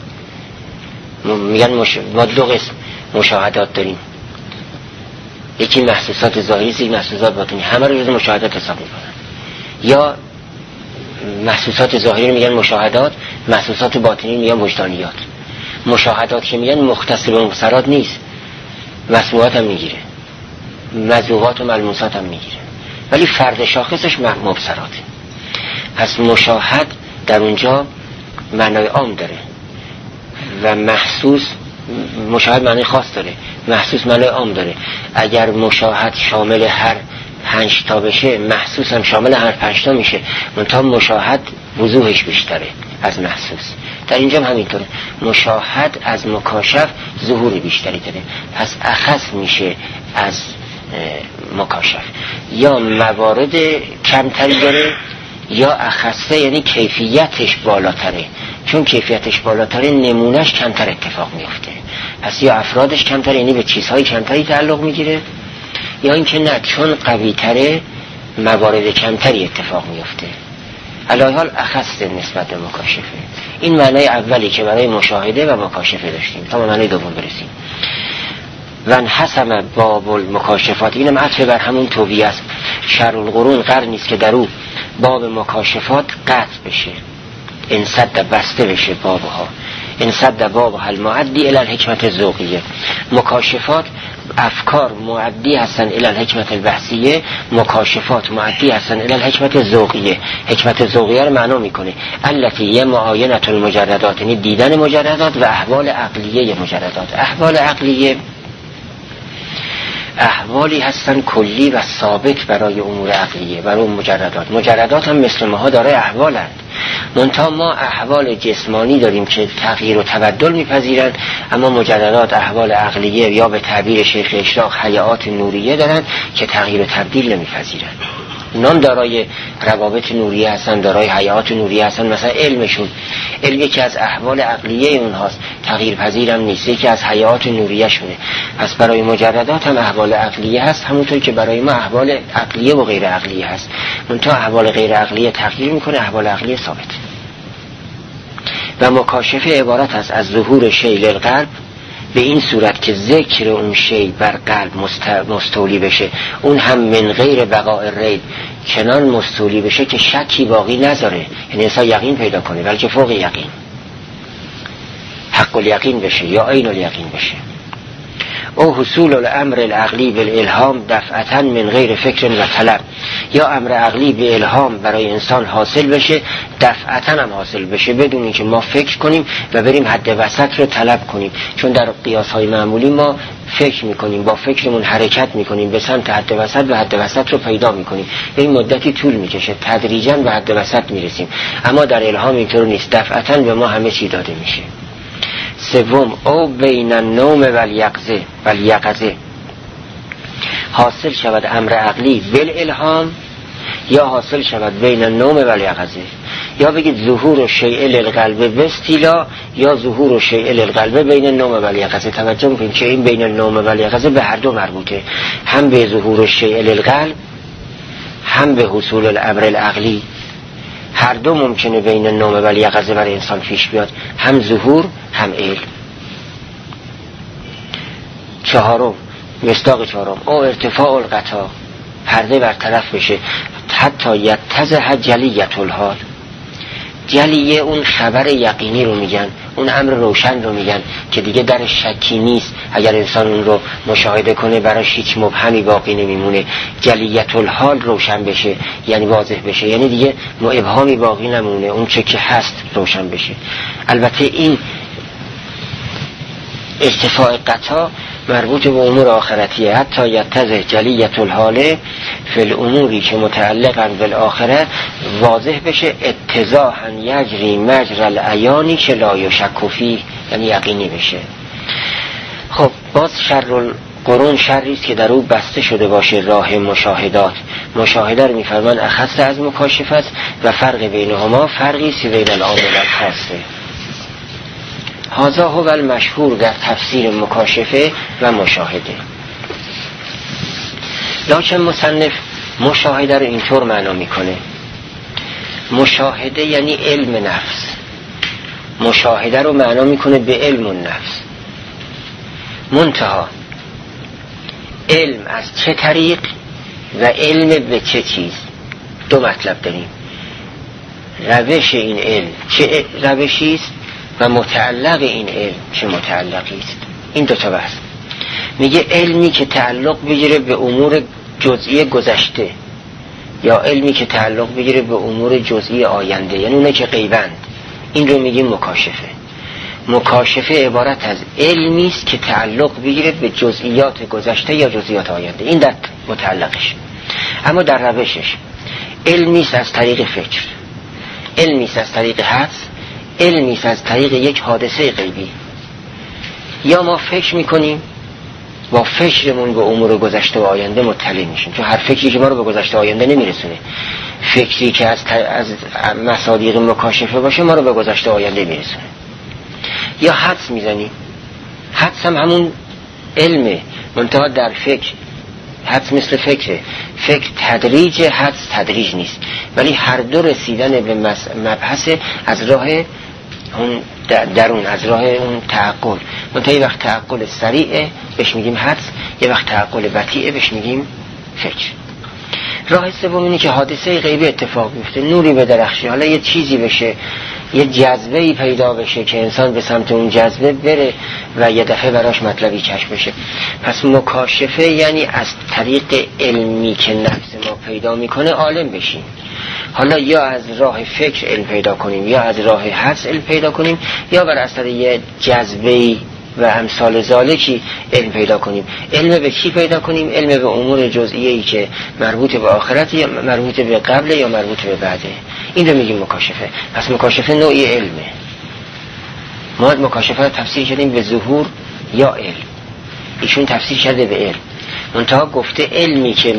میگن مش... ما دو قسم مشاهدات داریم، یکی محسوسات ظاهری، یکی محسوسات باطنی. همه رو جز مشاهدات حساب میکنن. یا محسوسات ظاهری میگن مشاهدات، محسوسات باطنی میگن وجدانیات. مشاهدات که میگن مختص به مبصرات نیست، مسموعات هم میگیره، مذوقات و ملموسات هم میگیره. ولی فرد شاخصش مبصراته. پس مشاهد در اونجا معنای عام داره و محسوس، مشاهد معنی خاص داره، محسوس معنی عام داره. اگر مشاهد شامل هر پنج تا بشه، محسوس هم شامل هر پنج تا میشه، منتها مشاهد وضوحش بیشتره از محسوس. در اینجا هم همینطوره، مشاهد از مکاشف ظهور بیشتری داره، پس اخص میشه از مکاشف. یا موارد کمتری داره یا اخصه، یعنی کیفیتش بالاتره. چون کیفیتش بالاتره نمونهش کمتر اتفاق میفته، پس یا افرادش کمتر، یعنی به چیزهای کمتری تعلق میگیره، یا اینکه نه چون قوی تره موارد کمتری اتفاق میفته. علی حال اخص نسبت به مکاشفه. این معنای اولی که برای مشاهده و مکاشفه داشتیم. تا معنای دوم برسیم. و انحسم باب المکاشفات، اینم عطف بر همون توبیه است. شر القرون قرنی است که در او باب مکاشفات قطع بشه، انسد بسته بشه بابها، انسد بابها المعدی الی الحکمت الذوقیه. مکاشفات افکار معدی هستن الی الحکمت البحثیه، مکاشفات معدی هستن الی الحکمت الذوقیه. حکمت ذوقیه رو معنا میکنه التی یه معاینه المجردات، یعنی دیدن مجردات و احوال عقلیه مجردات. احوال عقلیه احوالی هستن کلی و ثابت برای امور عقلیه، برای مجردات. مجردات هم مثل ماها داره احوالند، منتها ما احوال جسمانی داریم که تغییر و تبدل میپذیرند، اما مجردات احوال عقلیه یا به تعبیر شیخ اشراق حیات نوریه دارند که تغییر و تبدیل نمیپذیرند. نان دارای روابط نوریه هستن، دارای حیات نوریه هستن. مثلا علمشون، علمی که از احوال عقلیه اونهاست، تغییر پذیر هم نیست، یکی از حیات نوریه شونه. پس برای مجردات هم احوال عقلیه هست، همونطور که برای ما احوال عقلیه و غیر عقلیه هست. منتها احوال غیر عقلیه تغییر میکنه، احوال عقلیه ثابت. و مکاشفه عبارت است از ظهور شیء للقلب، به این صورت که ذکر اون شی بر قلب مستولی بشه، اون هم من غیر بقاء ریب، چنان مستولی بشه که شکی باقی نذاره، یعنی انسان یقین پیدا کنه، بلکه فوق یقین، حق الیقین بشه یا عین الیقین بشه. او حصول الامر العقلی بالالهام دفعتا من غیر فکر و طلب، یا امر عقلی به الهام برای انسان حاصل بشه، دفعتا هم حاصل بشه بدون اینکه ما فکر کنیم و بریم حد وسط رو طلب کنیم. چون در قیاس های معمولی ما فکر میکنیم، با فکرمون حرکت میکنیم به سمت حد وسط و حد وسط رو پیدا میکنیم. این مدتی طول میکشه، تدریجا به حد وسط میرسیم. اما در الهام اینطور نیست، دفعتا به ما همه چی داده میشه. سوم، او بین النوم و الیقظه و الیقظه، حاصل شود امر عقلی بالالهام یا حاصل شود بین النوم و الیقظه. یا بگید ظهور شیء للقلب باستیلا یا ظهور شیء للقلب بین النوم و الیقظه. توجه کنید که این بین النوم و الیقظه به هر دو مربوطه، هم به ظهور شیء للقلب هم به حصول الامر العقلی. هر دو ممکنه بین النوم و الیقظه برای انسان پیش بیاد، هم ظهور هم علم. چهارم، مصداق چهارم، او ارتفاع الغطا، پرده برطرف بشه، حتی یتضح جلیت الحال. جلیه اون خبر یقینی رو میگن، اون امر روشن رو میگن که دیگه در شکی نیست. اگر انسان اون رو مشاهده کنه براش هیچ مبهمی باقی نمیمونه. جلیت الحال روشن بشه یعنی واضح بشه، یعنی دیگه ابهامی باقی نمونه، اون چه که هست روشن بشه. البته این ارتفاع قطع مربوط به امور آخرتیه، حتی یتضح جلیت الحال فی الاموری که متعلقاً بالآخره واضح بشه، اتضاحاً یجری مجرى العیانی که لا یشک فیه، یعنی یقینی بشه. خب باز شر القرون شری است که در او بسته شده باشه راه مشاهدات. مشاهده رو می‌فرمان اخص از مکاشفه است و فرق بینهما فرقی است بین العام و الخاصه. هذا هو المشهور در تفسیر مکاشفه و مشاهده. لکن مصنف مشاهده رو اینطور معنا میکنه، مشاهده یعنی علم نفس، مشاهده رو معنا میکنه به علم النفس. منتها علم از چه طریق و علم به چه چیز، دو مطلب داریم. روش این علم چه روشی است و متعلق این علم چه متعلقی است. این دو تا بحث. میگه علمی که تعلق بگیره به امور جزئی گذشته، یا علمی که تعلق بگیره به امور جزئی آینده، یعنی اونه که غیبند، این رو میگیم مکاشفه. مکاشفه عبارت از علمی است که تعلق بگیره به جزئیات گذشته یا جزئیات آینده، این در متعلقش. اما در روشش علمی است از طریق فکر، علمی است از طریق حدس، علمی است از طریق یک حادثه غیبی. یا ما فکر میکنیم، با فکرمون به امور گذشته و آینده مطلع میشیم، چون هر فکری که ما رو به گذشته و آینده نمیرسونه. فکری که از, از مصادیق مکاشفه باشه ما رو به گذشته و آینده میرسونه. یا حدس میزنیم، حدس هم همون علمه، منتها در فکر. حدس مثل فکره، فکر تدریج، حدس تدریج نیست، ولی هر دو رسیدن به مبحث از راه اون درون، از راه اون تعقل. منتها یه وقت تعقل سریعه بهش میگیم حدس، یه وقت تعقل بطیئه بهش میگیم فکر. راه سوم اینه که حادثه غیبی اتفاق بیفته، نوری بدرخشه، حالا یه چیزی بشه، یه جذبه‌ای پیدا بشه که انسان به سمت اون جذبه بره و یه دفعه براش مطلبی کشف بشه. پس مکاشفه یعنی از طریق علمی که نفس ما پیدا میکنه عالم بشیم. حالا یا از راه فکر علم پیدا کنیم، یا از راه حدس علم پیدا کنیم، یا بر اثر یه جذبه‌ای و امثال ذالکی علم پیدا کنیم. علم به چی پیدا کنیم؟ علم به امور جزئیه‌ای که مربوط به آخرت یا مربوط به قبل یا مربوط به بعده. این رو میگیم مکاشفه. پس مکاشفه نوعی علمه. ما مکاشفه رو تفسیر کردیم به ظهور یا علم، ایشون تفسیر کرده به علم. منتها گفته علمی که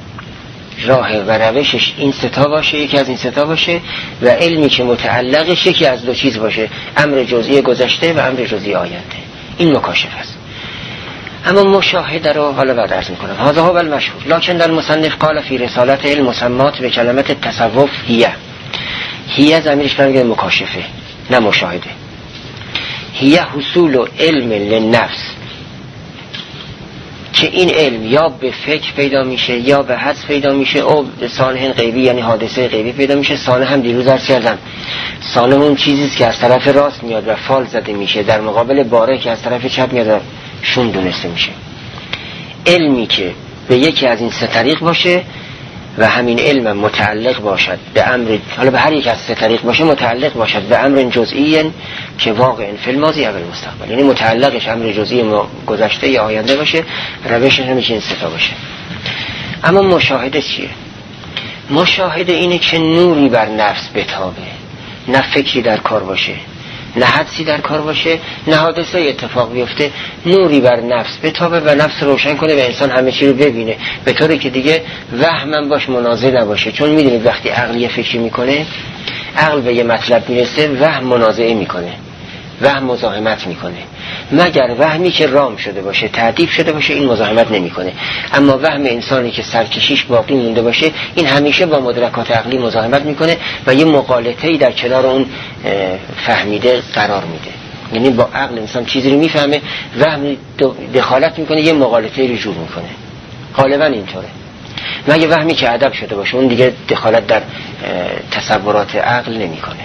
راه و روشش این ستا باشه، یکی از این ستا باشه، و علمی که متعلقش یکی از دو چیز باشه، امر جزئی گذشته و امر جزئی آینده. این مکاشفه است. اما مشاهده رو حالا بعد عرض میکنم. هذا هو المشهور، لکن در مصنف قال فی رسالت علم مسمات به کلمت تصوف هیه. هیه ضمیرش برمیگرده مکاشفه نه مشاهده. هیه حصول علم للنفس، که این علم یا به فکر پیدا میشه یا به حدس پیدا میشه، او به صانع غیبی یعنی حادثه غیبی پیدا میشه. صانع هم دیروز عرض کردم، صانع اون چیزیست که از طرف راست میاد و فال زده میشه، در مقابل باره که از طرف چپ میاد و شوم دونسته میشه. علمی که به یکی از این سه طریق باشه و همین علم متعلق باشد به امر، حالا به هر یک از سه طریق باشه متعلق باشد به امر جزئی که واقع فی الماضی و المستقبل، یعنی متعلقش امر جزئی گذشته یا آینده باشه، روشش هم این سه تا باشه. اما مشاهده چیه؟ مشاهده اینه که نوری بر نفس بتابه، نه فکری در کار باشه، نه حدسی در کار باشه، نه حادثه اتفاق بیفته، نوری بر نفس بتابه و نفس روشن کنه و انسان همه چی رو ببینه، به طوری که دیگه وهم باش منازع نباشه. چون میدونید وقتی عقل یه فکری میکنه، عقل به یه مطلب میرسه، وهم منازعه میکنه، وهم مزاحمت میکنه، مگر وهمی که رام شده باشه، تعدیب شده باشه، این مزاحمت نمیکنه. اما وهم انسانی که سرکشیش باقی مونده باشه، این همیشه با مدرکات عقلی مزاحمت میکنه و یه مغالطه‌ای در کنار اون فهمیده قرار میده. یعنی با عقل انسان چیزی رو میفهمه، وهم دخالت میکنه، یه مغالطه‌ای رو جور میکنه. غالبا اینطوره. مگه وهمی که ادب شده باشه، اون دیگه دخالت در تصورات عقل نمیکنه.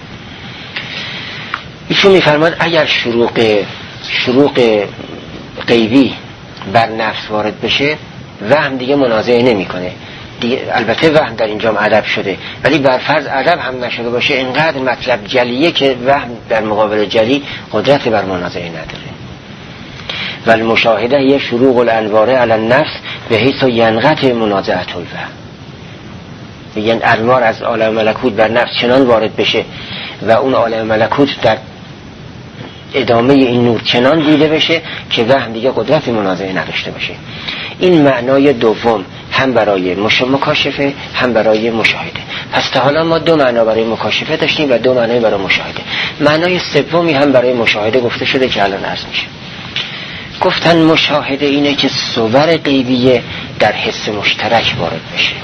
ایشون میفرماد اگر شروق شروق غیبی بر نفس وارد بشه، وهم دیگه منازعه نمیکنه. البته وهم در اینجا ادب شده، ولی بر فرض ادب هم نشده باشه، اینقدر مطلب جلیه که وهم در مقابل جلی قدرت بر منازعه نداره. و المشاهده یه شروق الانوار علی النفس به حیث ینقطع منازعه الوهم. یعنی انوار از عالم ملکوت بر نفس چنان وارد بشه و اون عالم ملکوت در ادامه این نور چنان دیده بشه که وهم دیگه قدرت منازعه نداشته باشه. این معنای دوم هم برای مکاشفه هم برای مشاهده. پس تا حالا ما دو معنا برای مکاشفه داشتیم و دو معنای برای مشاهده. معنای سومی هم برای مشاهده گفته شده که الان عرض میشه. گفتن مشاهده اینه که صور غیبیه در حس مشترک وارد بشه.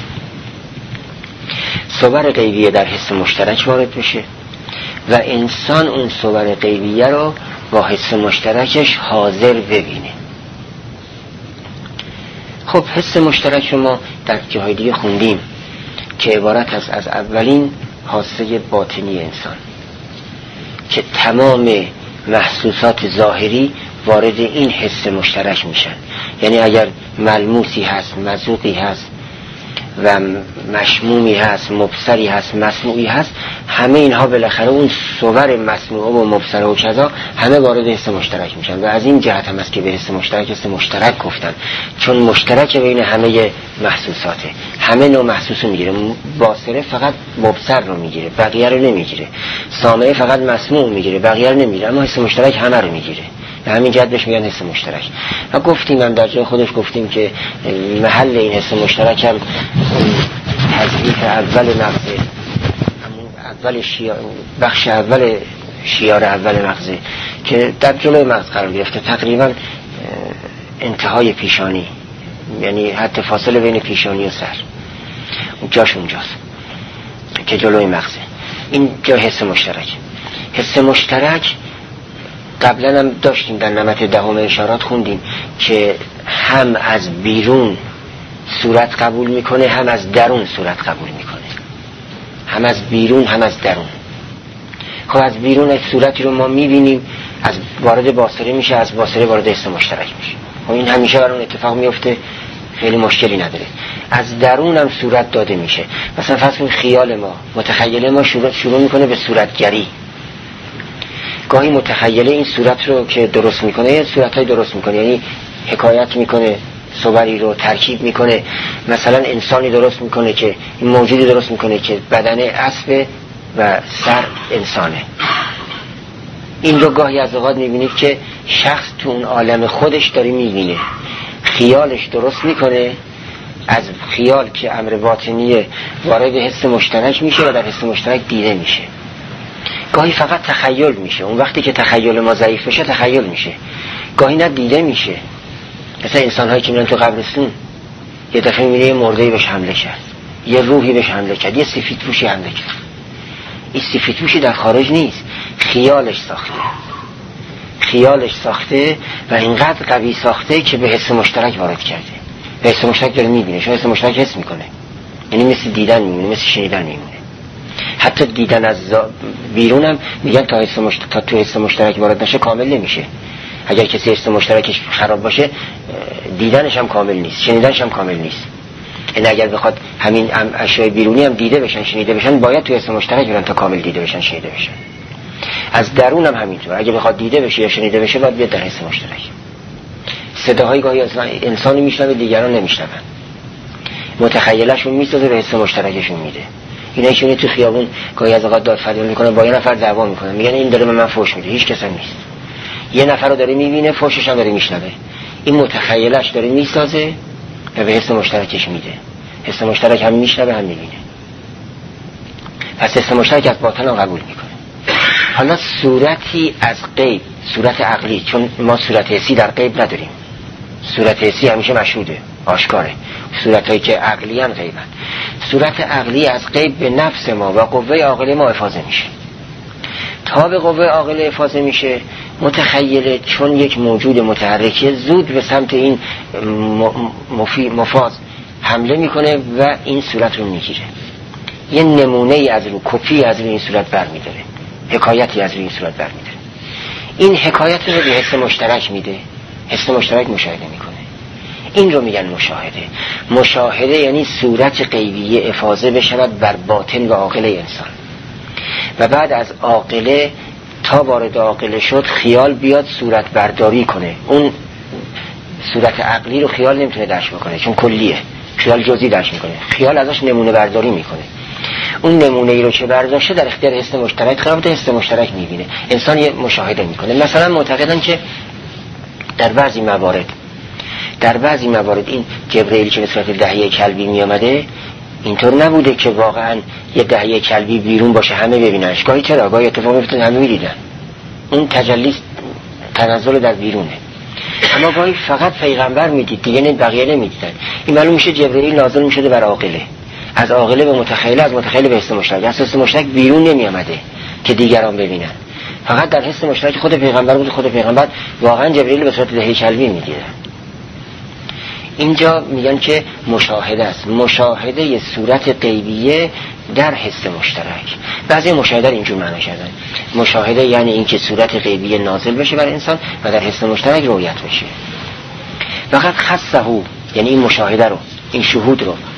صور غیبیه در حس مشترک وارد بشه و انسان اون صور غیبیه رو با حس مشترکش حاضر ببینه. خب حس مشترک رو ما در جاهای دیگه خوندیم که عبارت است از اولین حاسه باطنی انسان که تمام محسوسات ظاهری وارد این حس مشترک میشن. یعنی اگر ملموسی هست، مذوقی هست و مشمومی هست، مبصری هست، مسموعی هست، همه اینها بالاخره اون صور مسموعه و مبصره و کذا همه وارد حس مشترک میشن و از این جهت هم است که به حس مشترک حس مشترک گفتن، چون مشترک بین همه محسوساته، همه نوع محسوس رو میگیره. باصره فقط مبصر رو میگیره، بقیه رو نمیگیره. سامعه فقط مسموع میگیره، بقیه رو نمیگیره، اما حس مشترک همه رو میگیره. به همین جهت بهش میگن حس مشترک. و گفتیم هم در جای خودش گفتیم که محل این حس مشترک هم تضعیف اول مغزه، اول شیار، بخش اول شیار اول مغزه که در جلوی مغز قرار گرفته، تقریبا انتهای پیشانی، یعنی حتی فاصله بین پیشانی و سر، جاش اونجاست که جلوی مغزه. این جا حس مشترک. حس مشترک قبلا هم داشتیم در نمط دهم اشارات خوندیم که هم از بیرون صورت قبول میکنه، هم از درون صورت قبول میکنه، هم از بیرون هم از درون. خب از بیرون صورتی رو ما میبینیم، از وارد باصره میشه، از باصره وارد حس مشترک میشه. خب این همیشه برای اتفاق میفته، خیلی مشکلی نداره. از درون هم صورت داده میشه. مثلا فرض کنید خیال ما، متخیله ما شروع, شروع میکنه به صورتگری. گاهی متخیله این صورت رو که درست میکنه، یه صورتای درست میکنه، یعنی حکایت میکنه، صوری رو ترکیب میکنه. مثلا انسانی درست میکنه که این موجودی درست میکنه که بدن اسب و سر انسانه. این رو گاهی از اوقات میبینید که شخص تو اون عالم خودش داره میبینه، خیالش درست میکنه، از خیال که امر باطنیه وارد حس مشترک میشه و در حس مشترک دیده میشه. گاهی فقط تخیل میشه، اون وقتی که تخیل ما ضعیف بشه تخیل میشه، گاهی نه دیده میشه. مثلا انسان هایی که میرن تو قبرستون، یه دفعه میبینه یه مرده‌ای بهش حمله کرد، یه روحی بهش حمله کرد، یه سفیدپوشی حمله کرد. این سفیدپوشی در خارج نیست، خیالش ساخته، خیالش ساخته و اینقدر قوی ساخته که به حس مشترک وارد کرده. به حس مشترک داره میبینه، چون حس مشترک حس میکنه، یعنی مثل دیدن میمونه، مثل شنیدن میمونه. حتی دیدن از بیرون هم میگن تا حس مشترک، تا تو حس مشترک وارد نشه کامل نمیشه. اگر کسی حس مشترکش خراب باشه دیدنش هم کامل نیست، شنیدنش هم کامل نیست. این اگر بخواد همین اشیاء بیرونی هم دیده بشن، شنیده بشن، باید تو حس مشترک برن تا کامل دیده بشن، شنیده بشن. از درون هم همینطور، اگه بخواد دیده بشه یا شنیده بشه باید بیاد در حس مشترک. صداهای گاهی اصلا انسانی میشنوه دیگران نمیشنون، متخیلشون میسازه به حس مشترکشون میده. اینا ایشون تو خیابون گاهی از اوقات داد فریاد میکنه، با یه نفر دعوا میکنه، میگن این داره به من فحش میده، هیچ کس نیست. یه نفر رو داره میبینه، فحشش هم داره میشنوه، این متخیلش داره میسازه و به حس مشترکش میده. حس مشترک هم میشنوه هم میبینه، پس حس مشترک از باطن هم قبول میکنه. حالا صورتی از غیب، صورت عقلی، چون ما صورت حسی در غیب نداریم، صورت حسی همیشه مشهوده، آشکاره. صورتایی که عقلی هم غیبن. صورت عقلی از غیب به نفس ما و قوه عاقله ما افاضه میشه. تا به قوه عاقله افاضه میشه، متخیله چون یک موجود متحرکه زود به سمت این مفاض حمله میکنه و این صورت رو میگیره. یه نمونه ای از رو، کپی از رو این صورت برمیداره، حکایتی از رو این صورت برمیداره. این حکایت رو به حس مشترک میده، حس مشترک مشاهده میکنه. این رو میگن مشاهده. مشاهده یعنی صورت غیبیه افاضه بشود بر باطن و عاقله انسان، و بعد از عاقله تا وارد عاقله شد خیال بیاد صورت برداری کنه. اون صورت عقلی رو خیال نمیتونه درک بکنه چون کلیه، خیال جزئی درک میکنه، خیال ازش نمونه برداری میکنه. اون نمونه ای رو که برداشته در اختیار حس مشترک قرار بده، حس مشترک میبینه. انسان یه مشاهده میکنه. مثلا معتقدن که در بعضی موارد در بعضی موارد این جبرئیل که به صورت دهیه کلبی میامده اینطور نبوده که واقعا یه دهیه کلبی بیرون باشه همه ببیننش. گاهی چرا گاهی اتفاق میفته همه میدیدن، اون تجلی تنزل در بیرونه. اما گاهی فقط پیغمبر میدید، دیگه نه بقیه نمیدیدن. این معلوم میشه جبرئیل نازل میشده بر عاقله، از عاقله به متخیله، از متخیله به حس مشترک. از حس مشترک بیرون نمیامده که دیگران ببینن، فقط در حس مشترک خود پیغمبر بود. خود پیغمبر واقعا جبرئیل به صورت دهیه کلبی میدیده. اینجا میگن که مشاهده است، مشاهده صورت غیبیه در حس مشترک. بعضی مشاهده رو اینجور معنی کردن، مشاهده یعنی اینکه صورت غیبیه نازل بشه بر انسان و در حس مشترک رویت بشه. فقط خصه، یعنی این مشاهده رو، این شهود رو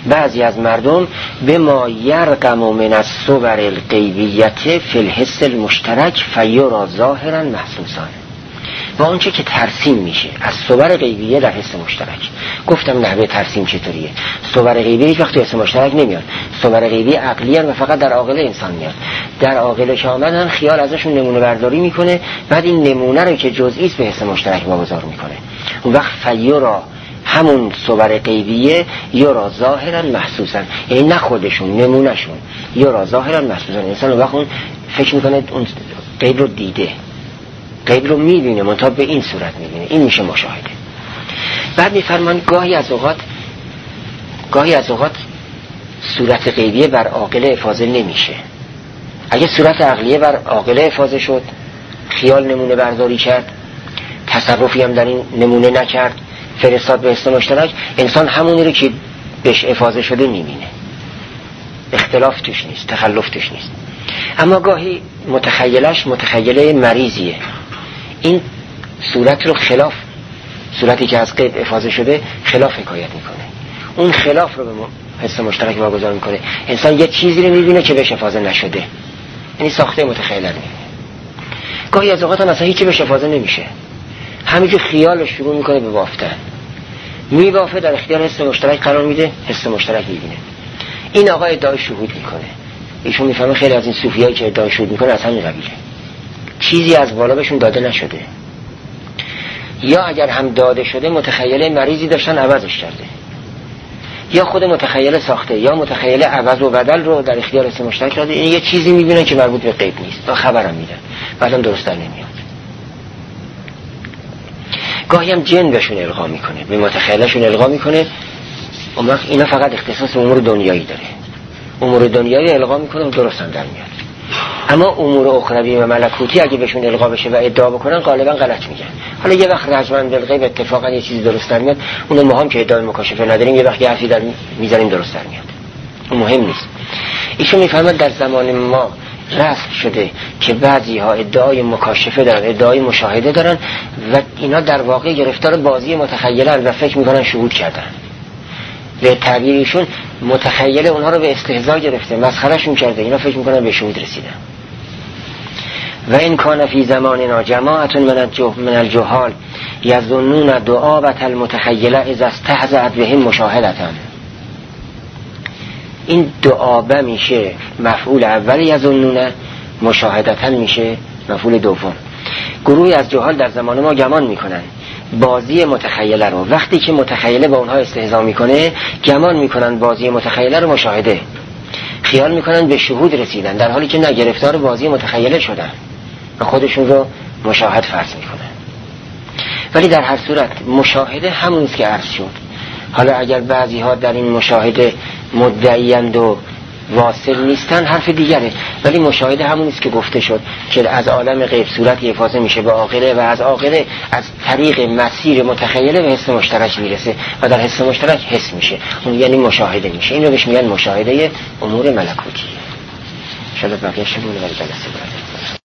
بعضی از مردم به ما یرقم من الصور الغیبیت فی الحس المشترک فیرا ظاهرا محسوسا، و اونچه که ترسیم میشه از صور غیبیه در حس مشترک. گفتم نحوه ترسیم چطوریه. صور غیبیه هیچ وقت تو حس مشترک نمیاد. صور غیبیه عقلیه و فقط در عاقل انسان میاد. در عاقل که آمدن خیال ازشون نمونه برداری میکنه، بعد این نمونه رو که جزئی است به حس مشترک واگذار میکنه. اون وقت فیرا همون صور غیبیه یرا ظاهرا محسوسا، یعنی نه خودشون، نمونهشون یرا ظاهرا محسوسا. انسان وقت اون فکر میکنه اون غیب رو دیده، غیب رو میبینه، منتها به این صورت میبینه. این میشه مشاهده. بعد میفرمان گاهی از اوقات گاهی از اوقات صورت غیبیه بر عاقله افاضه نمیشه. اگه صورت عقلیه بر عاقله افاضه شد، خیال نمونه برداری کرد، تصرفی هم در این نمونه نکرد، فرستاد به حس مشترک، انسان همونی رو که بهش افاضه شده میبینه، اختلاف توش نیست، تخلف توش نیست. اما گاهی متخیلش متخیله مریضیه، این صورت رو خلاف صورتی که از غیب افاضه شده خلاف حکایت میکنه، اون خلاف رو به حس مشترک واگذار میکنه. انسان یه چیزی رو میبینه که بهش افاضه نشده، یعنی ساخته متخیله رو میبینه. گاهی از اوقات هم اصلا هیچی بهش افاضه نمیشه، همینجور خیال شروع میکنه به بافتن، میبافه، در اختیار حس مشترک قرار میده، حس مشترک میبینه. این آقا ادعای شهود میکنه. ایشون میفهمه خیلی از این صوفیایی که ادعای شهود میکنه از همین قبیله، چیزی از بالا بهشون داده نشده، یا اگر هم داده شده متخیله مریضی داشتن عوضش کرده، یا خود متخیله ساخته، یا متخیله عوض و بدل رو در اختیار حس مشترک داده. این یه چیزی میبینن که مربوط به غیب نیست و خبرم میدن، بعدم درست در نمیاد. گاهی هم جن بهشون القا میکنه، به متخیلشون القا میکنه. اون وقت اینا فقط اختصاص امور دنیایی داره، امور دنیایی القا میکنه و درست هم در میاد. اما امور اخروی و ملکوتی اگه بهشون القا بشه و ادعا بکنن غالبا غلط میگن. حالا یه وقت رجمن بالغیب اتفاقا یه چیزی درست در میاد، اون ما هم که ادعای مکاشفه نداریم یه وقت یه حرفی در میذاریم درست در میاد، اون مهم نیست. ایشون میفهمد در زمان ما رسم شده که بعضی ها ادعای مکاشفه دارن، ادعای مشاهده دارن و اینا در واقع گرفتار بازی متخیلن و فکر میکنن شهود کردن. به تعبیر ایشون متخیل اونها رو به استهزا گرفته، مسخرهشون کرده، اینا فکر میکنن به شهود رسیدن. و این کان فی زماننا جماعت من من الجهال یظنون دعابت المتخیله اذا استهزأت بهم مشاهدتا. این دعابه میشه مفعول اول، یظنون مشاهدتا میشه مفعول دوم. گروهی از جهال در زمان ما گمان میکنن بازی متخیله رو، وقتی که متخیله با اونها استهزا میکنه گمان میکنن بازی متخیله رو مشاهده، خیال میکنن به شهود رسیدن، در حالی که نه، گرفتار بازی متخیله شدن و خودشون رو مشاهد فرض میکنن. ولی در هر صورت مشاهده همونیست که عرض شد. حالا اگر بعضی ها در این مشاهده مدعیند و واصل نیستن حرف دیگره، ولی مشاهده همونیست که گفته شد که از عالم غیب صورتی افاضه میشه به عاقله و از عاقله از طریق مسیر متخیله به حس مشترک میرسه و در حس مشترک حس میشه، اون یعنی مشاهده میشه. اینو بهش میگن مشاهده امور ملکوتی. شاید بقیه شبونه ولی جلسه برده.